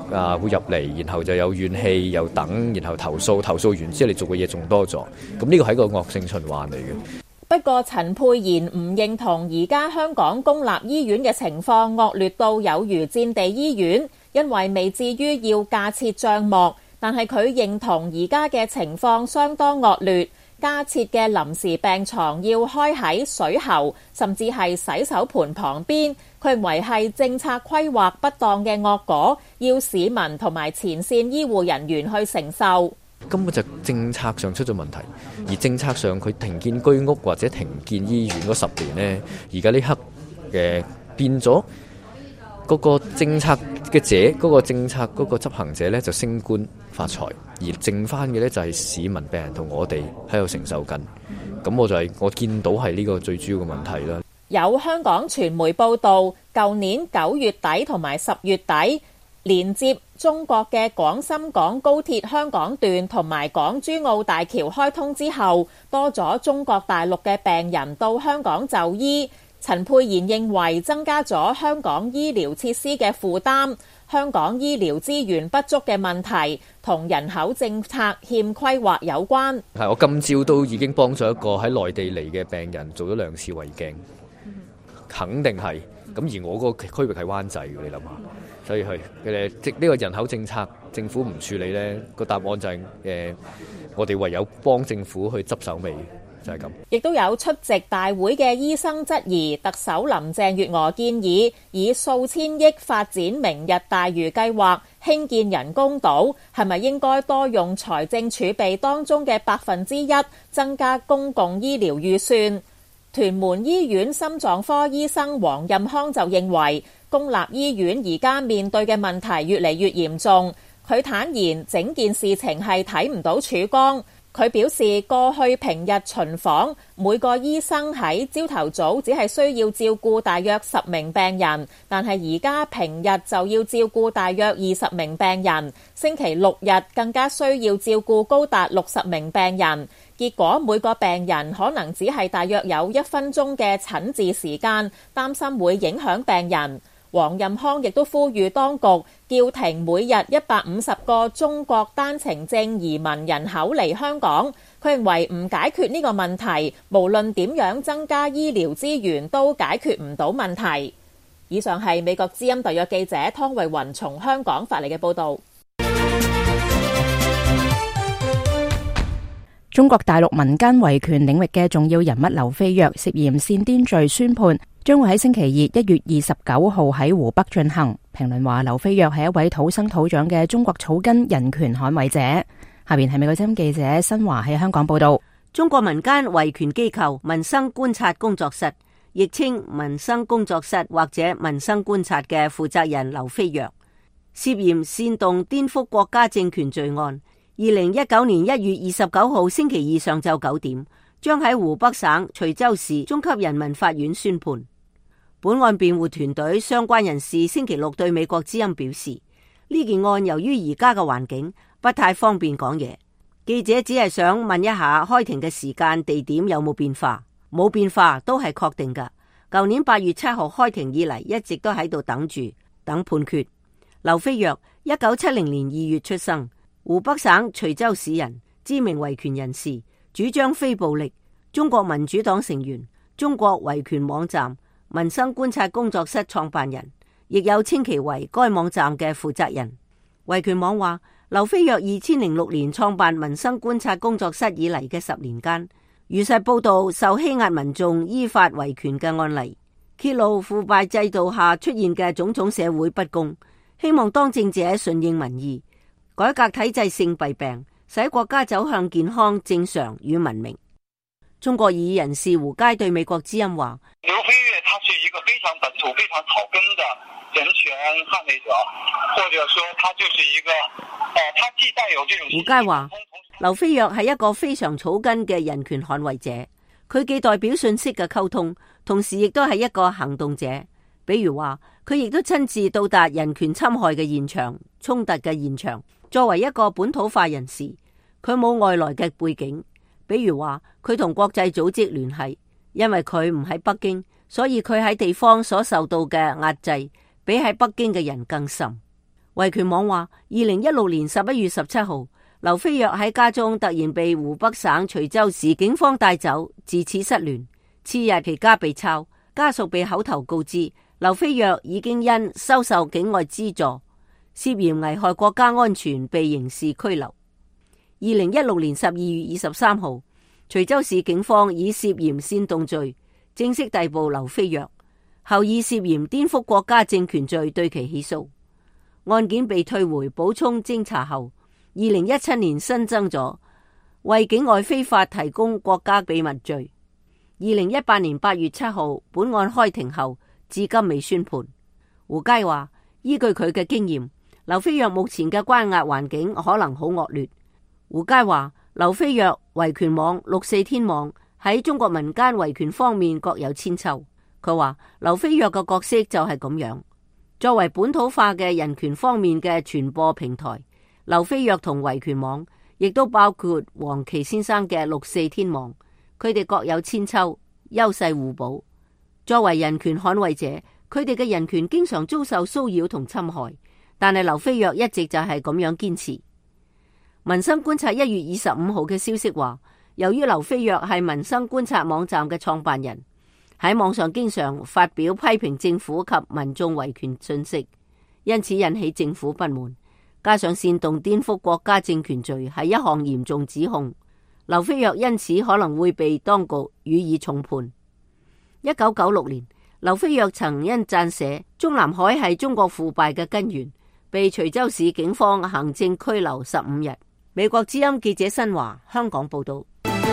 會入嚟，然後就有怨氣，又等，然後投訴完之後，你做嘅嘢仲多咗，咁呢個係一個惡性循環嚟嘅。 不過陳沛然唔認同而家香港公立醫院嘅情況惡劣到有如戰地醫院，因為未至於要架設帳幕，但係佢認同而家嘅情況相當惡劣，加設嘅臨時病床要開喺水喉，甚至係洗手盆旁邊。佢認為係政策規劃不當嘅惡果，要市民同埋前線醫護人員去承受。 根本就政策上出咗問題，而政策上佢停建居屋或者停建醫院嗰10年呢，而家呢刻變咗嗰個政策嘅嗰個政策嗰個執行者呢，就升官發財，而剩翻嘅呢，就係市民病人同我哋喺度承受緊。咁我見到係呢個最主要嘅問題啦。 有香港傳媒報道，舊年9月底同埋10月底，連接中國嘅廣深港高鐵香港段同埋港珠澳大橋開通之後，多咗中國大陸嘅病人到香港就醫。陳沛然認為增加咗香港醫療設施嘅負擔，香港醫療資源不足嘅問題同人口政策欠規劃有關。 係，我今朝都已經幫咗一個喺內地嚟嘅病人做咗2次胃鏡，肯定係。咁而我個區域係灣仔嘅，你諗下。所以即呢個人口政策，政府唔處理呢個答案就係我哋唯有幫政府去執手尾，就係咁。亦都有出席大會嘅醫生質疑，特首林鄭月娥建議以數千億發展明日大嶼計劃興建人工島，係咪應該多用財政儲備當中嘅1%增加公共醫療預算？屯門醫院心臟科醫生黃任康就認為，公立醫院而家面對嘅問題越嚟越嚴重。佢坦言整件事情係睇唔到曙光。佢表示過去平日巡訪，每個醫生喺朝頭早只係需要照顧大約10名病人，但係而家平日就要照顧大約20名病人，星期6日更加需要照顧高達60名病人。結果每個病人可能只係大約有1分鐘嘅診治時間，擔心會影響病人。黃任康亦都呼籲當局叫停每日150個中國單程證移民人口嚟香港。佢認為唔解決呢個問題，無論點樣增加醫療資源都解決唔到問題。以上係美國之音特約記者湯慧雲從香港發嚟嘅報導。 中國大陸民間維權領域嘅重要人物劉飛躍涉嫌煽顛罪宣判，將會喺星期2 1月29號喺湖北進行。評論話劉飛躍係一位土生土長嘅中國草根人權捍衛者。下邊係美國之音記者新華喺香港報道。 中國民間維權機構民生觀察工作室，亦稱民生工作室或者民生觀察嘅負責人劉飛躍，涉嫌煽動顛覆國家政權罪案。2019年1月29號星期二上晝9點，將喺湖北省隨州市中級人民法院宣判。本案辯護團隊相關人士星期6對美國之音表示，呢件案由於而家嘅環境不太方便講嘢，記者只係想問一下開庭嘅時間地點有冇變化，冇變化都係確定㗎。舊年8月7號開庭以嚟一直都喺度等判決。劉飛躍1970年2月出生，湖北省隨州市人，知名維權人士，主張非暴力，中國民主黨成員，中國維權網站民生觀察工作室創辦人，亦有稱其為該網站嘅負責人。維權網話，劉飛躍2006年創辦民生觀察工作室以嚟嘅10年間，如實報道受欺壓民眾依法維權嘅案例，揭露腐敗制度下出現嘅種種社會不公，希望當政者順應民意，改革體制性弊病，使國家走向健康、正常與文明。中國異議人士胡佳對美國之音話： 劉飛躍他是一個非常本土、非常草根的人權捍衛者，或者說他就是一個，他既帶有這種。 胡佳話：劉飛躍係一個非常草根嘅人權捍衛者，佢既代表信息嘅溝通，同時亦都係一個行動者。比如話，佢亦都親自到達人權侵害嘅現場、衝突嘅現場。作為一個本土化人士，佢冇外來嘅背景。比如話，佢同國際組織聯繫，因為佢唔喺北京，所以佢喺地方所受到嘅壓制比喺北京嘅人更甚。 維權網話，2016年11月17號，劉飛躍喺家中突然被湖北省隨州市警方帶走，自此失聯。次日其家被抄，家屬被口頭告知劉飛躍已經因收受境外資助，涉嫌危害國家安全被刑事拘留。2016年12月23號，隨州市警方以涉嫌煽動罪正式逮捕劉飛躍，後以涉嫌顛覆國家政權罪對其起訴。案件被退回補充偵查後，2017年新增咗為境外非法提供國家秘密罪。2018年8月7號，本案開庭後，至今未宣判。胡佳話，依據佢嘅經驗，劉飛躍目前嘅關押環境可能好惡劣。胡佳話，劉飛躍、維權網、6·4天網喺中國民間維權方面各有千秋。佢話，劉飛躍嘅角色就係咁樣。作為本土化嘅人權方面嘅傳播平台，劉飛躍同維權網亦都包括黃琦先生嘅6·4天網，佢哋各有千秋，優勢互補。作為人權捍衛者，佢哋嘅人權經常遭受騷擾同侵害，但係劉飛躍一直就係咁樣堅持。民生觀察1月25號嘅消息話，由於劉飛躍係民生觀察網站嘅創辦人，喺網上經常發表批評政府及民眾維權信息，因此引起政府不滿。加上煽動顛覆國家政權罪係一項嚴重指控，劉飛躍因此可能會被當局予以重判。1996年，劉飛躍曾因撰寫中南海係中國腐敗嘅根源，被隨州市警方行政拘留15日。美國之音記者新華香港報道。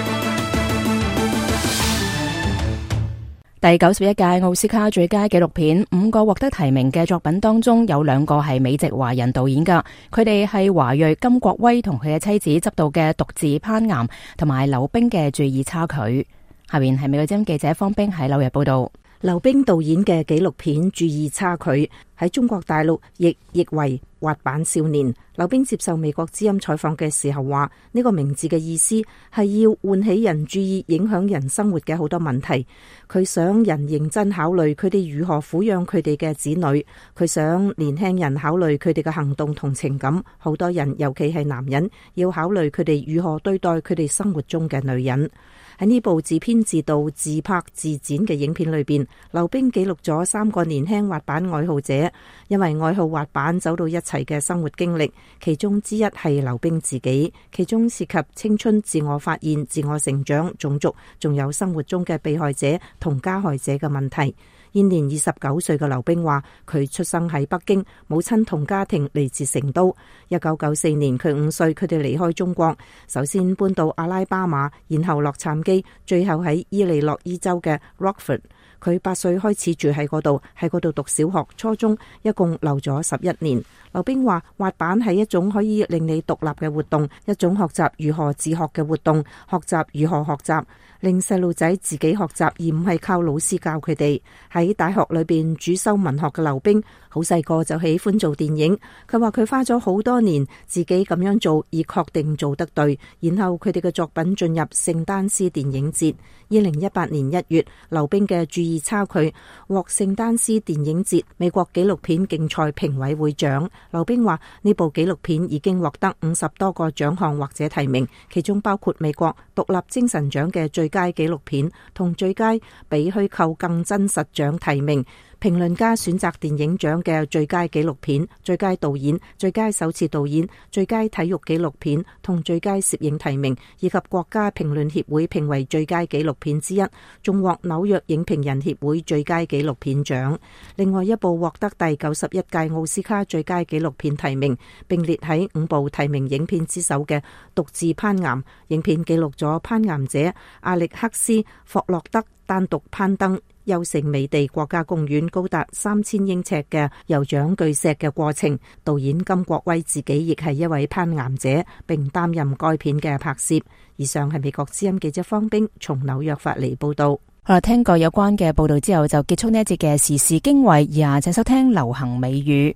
第91屆奧斯卡最佳紀錄片5個獲得提名嘅作品當中，有2個係美籍華人導演噶，佢哋係華裔金國威同佢嘅妻子執導嘅《獨自攀岩》同埋劉冰嘅《注意差距》。下面係美國之音記者方冰喺紐約報道。 劉冰導演嘅紀錄片《注意差距》喺中國大陸亦譯為滑板少年。劉冰接受美國之音採訪嘅時候話，呢個名字嘅意思係要喚起人注意影響人生活嘅好多問題。佢想人認真考慮佢哋如何撫養佢哋嘅子女，佢想年輕人考慮佢哋嘅行動同情感。好多人，尤其係男人，要考慮佢哋如何對待佢哋生活中嘅女人。喺呢部自編自導自拍自剪嘅影片裏邊，劉冰記錄咗3個年輕滑板愛好者因為愛好滑板走到一齊嘅生活經歷，其中之一係劉冰自己，其中涉及青春、自我發現、自我成長、種族，仲有生活中嘅被害者同加害者嘅問題。現年29歲嘅劉冰話，佢出生喺北京，母親同家庭嚟自成都。1994年佢5歲，佢哋離開中國，首先搬到阿拉巴馬，然後洛杉磯，最後喺伊利諾伊州嘅 Rockford。佢8歲開始住喺嗰度，喺嗰度讀小學、初中，一共留咗11年。劉冰話，滑板係一種可以令你獨立嘅活動，一種學習如何自學嘅活動，學習如何學習，令細路仔自己學習，而唔係靠老師教佢哋。喺大學裏邊主修文學嘅劉冰，好細個就喜歡做電影。佢話佢花咗好多年自己咁樣做，而確定做得對。然後佢哋嘅作品進入聖丹斯電影節。2018年1月，劉冰嘅《注意差距》獲聖丹斯電影節美國紀錄片競賽評委會獎。劉冰話，呢部紀錄片已經獲得50多個獎項或者提名，其中包括美國獨立精神獎嘅最佳紀錄片同最佳比虛構更真實獎提名。評論家選擇電影獎嘅最佳紀錄片、最佳導演、最佳首次導演、最佳體育紀錄片同最佳攝影提名，以及國家評論協會評為最佳紀錄片之一，仲獲紐約影評人協會最佳紀錄片獎。另外一部獲得第91屆奧斯卡最佳紀錄片提名，並列喺5部提名影片之首嘅《獨自攀岩》，影片記錄咗攀岩者阿力克斯霍洛德單獨攀登優勝美地國家公園高達3000英尺嘅酋長巨石嘅過程。導演金國威自己亦係一位攀岩者，並擔任該片嘅拍攝。以上係美國之音記者方冰從紐約發嚟報道。 好啦，聽過有關嘅報道之後，就結束呢一節嘅時事經緯。以下請收聽流行美語。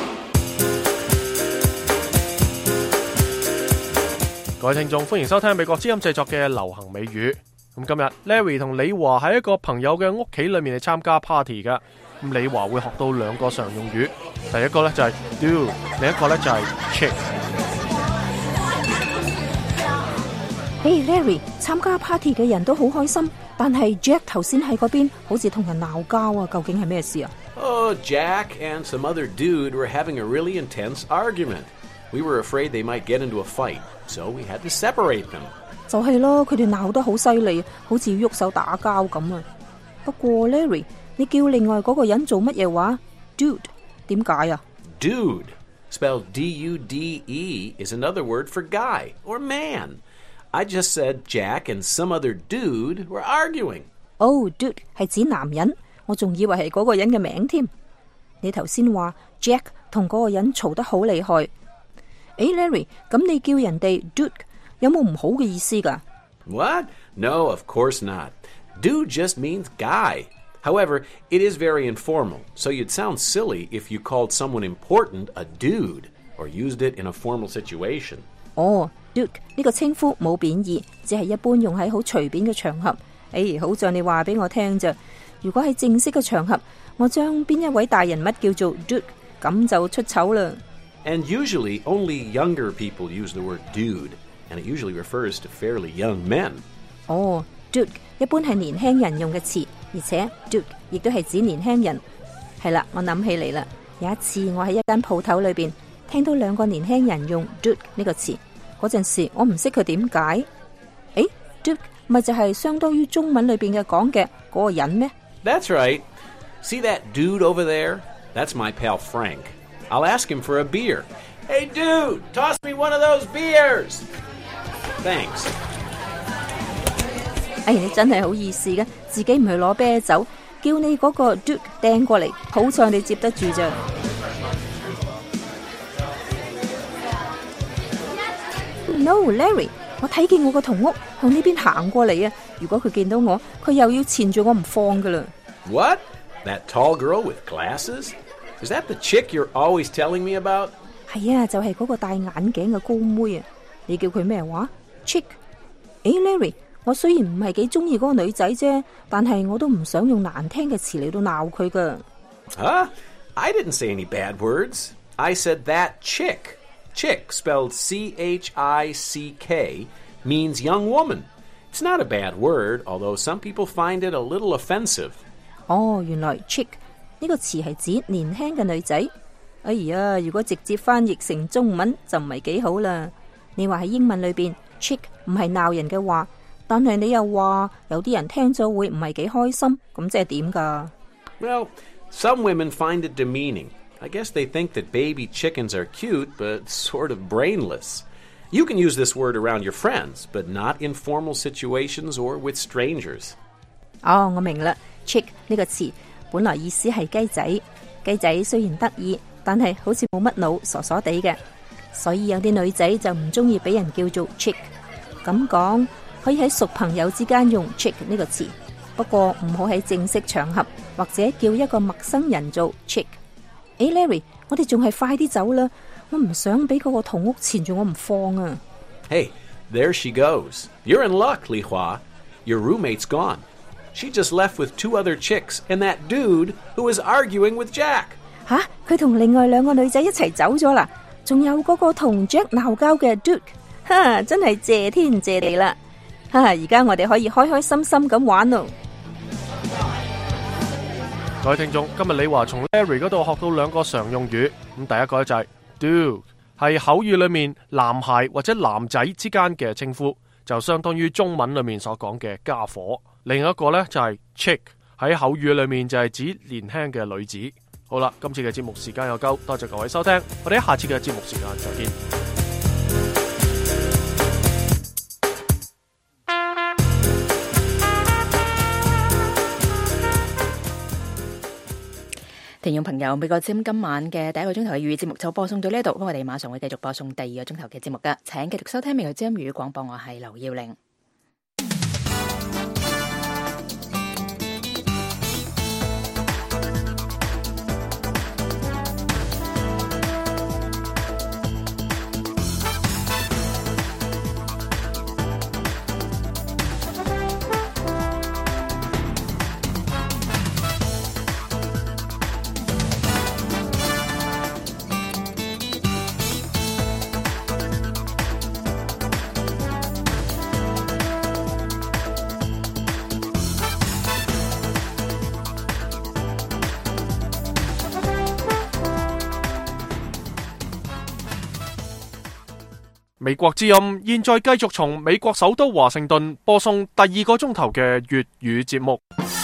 各位聽眾，歡迎收聽美國之音製作嘅流行美語。咁今日 Larry 同李華喺一個朋友嘅屋企裏面嚟參加 party 噶。 咁李華會學到兩個常用語，第一個咧就係 dude， 另一個咧就係 chick。 Hey Larry， 參加 party 嘅人都好開心，但係 Jack 頭先喺嗰邊好似同人鬧交啊，究竟係咩事啊？ Oh, Jack and some other dude were having a really intense argument. We were afraid they might get into a fight, so we had to separate them. 就係咯，佢哋鬧得好犀利，好似要喐手打交咁啊。不過 Larry， 你叫另外嗰個人做乜嘢話 ？Dude， 點解啊 ？Dude, spelled D-U-D-E, is another word for guy or man. I just said Jack and some other dude were arguing. Oh, dude 係指男人，我仲以為係嗰個人嘅名添。你頭先話 Jack 同嗰個人嘈得好厲害。Larry， 咁你叫人哋 dude 有冇唔好嘅意思㗎？ What? No, of course not. Dude just means guy. However, it is very informal, so you'd sound silly if you called someone important a dude or used it in a formal situation. Dude 呢個稱呼冇貶義，只係一般用喺好隨便嘅場合。好在你話俾我聽咋。如果喺正式嘅場合，我將邊一位大人物叫做 dude， 咁就出醜啦。 And usually only younger people use the word dude, and it usually refers to fairly young men. Dude 一般係年輕人用嘅詞，而且 dude 亦都係指年輕人。係啦，我諗起嚟啦，有一次我喺一間鋪頭裏邊聽到兩個年輕人用 dude 呢個詞。嗰陣時我唔識佢點解，dude 咪就係相當於中文裏邊嘅講嘅嗰個人咩？ That's right. See that dude over there? That's my pal Frank. I'll ask him for a beer. Hey dude, toss me one of those beers. Thanks. 你真係好意思嘅，自己唔去攞啤酒，叫你嗰個 dude 掟過嚟，好彩你接得住咋。No, Larry， 我睇見我個同屋向呢邊行過嚟啊！如果佢見到我，佢又要纏住我唔放噶啦。 What? That tall girl with glasses? Is that the chick you're always telling me about? 係啊，就係嗰個戴眼鏡嘅高妹啊！你叫佢咩話 ？Chick？ Larry， 我雖然唔係幾中意嗰個女仔啫，但係我都唔想用難聽嘅詞嚟到鬧佢噶。 Huh? I didn't say any bad words. I said that chick.Chick, spelled C-H-I-C-K, means young woman. It's not a bad word, although some people find it a little offensive. 原來 chick 呢個詞係指年輕嘅女仔。如果直接翻譯成中文就唔係幾好啦。你話喺英文裏邊 chick 唔係鬧人嘅話，但係你又話有啲人聽咗會唔係幾開心，咁即係點㗎？ Well, some women find it demeaning.I guess they think that baby chickens are cute, but sort of brainless. You can use this word around your friends, but not in formal situations or with strangers. 我明啦 ，chick 呢個詞本來意思係雞仔。雞仔雖然得意，但係好似冇乜腦，傻傻地嘅，所以有啲女仔就唔中意俾人叫做 chick。咁講可以喺熟朋友之間用 chick 呢個詞，不過唔好喺正式場合或者叫一個陌生人做 chick。Larry， 我哋仲係快啲走啦，我唔想俾嗰個同屋纏住我唔放啊。 Hey, there she goes. You're in luck, Li Hua. Your roommate's gone. She just left with 2 other chicks and that dude who was arguing with Jack. 佢同另外2個女仔一齊走咗啦，仲有嗰個同 Jack 鬧交嘅 dude。真係謝天謝地啦。而家我哋可以開開心心咁玩咯。 各位聽眾，今日李華從 Larry 嗰度學到2個常用語。咁第一個咧就係 dude， 係口語裏面男孩或者男仔之間嘅稱呼，就相當於中文裏面所講嘅家伙。另一個咧就係 chick， 喺口語裏面就係指年輕嘅女子。好啦，今次嘅節目時間又夠，多謝各位收聽，我哋下次嘅節目時間再見。 聽眾朋友，美國之音今晚嘅第1個鐘頭嘅粵語節目就播送到呢度，咁我哋馬上會繼續播送第2個鐘頭嘅節目噶，請繼續收聽美國之音粵語廣播，我係劉耀玲。 美國之音現在繼續從美國首都華盛頓播送第2個鐘頭嘅粵語節目。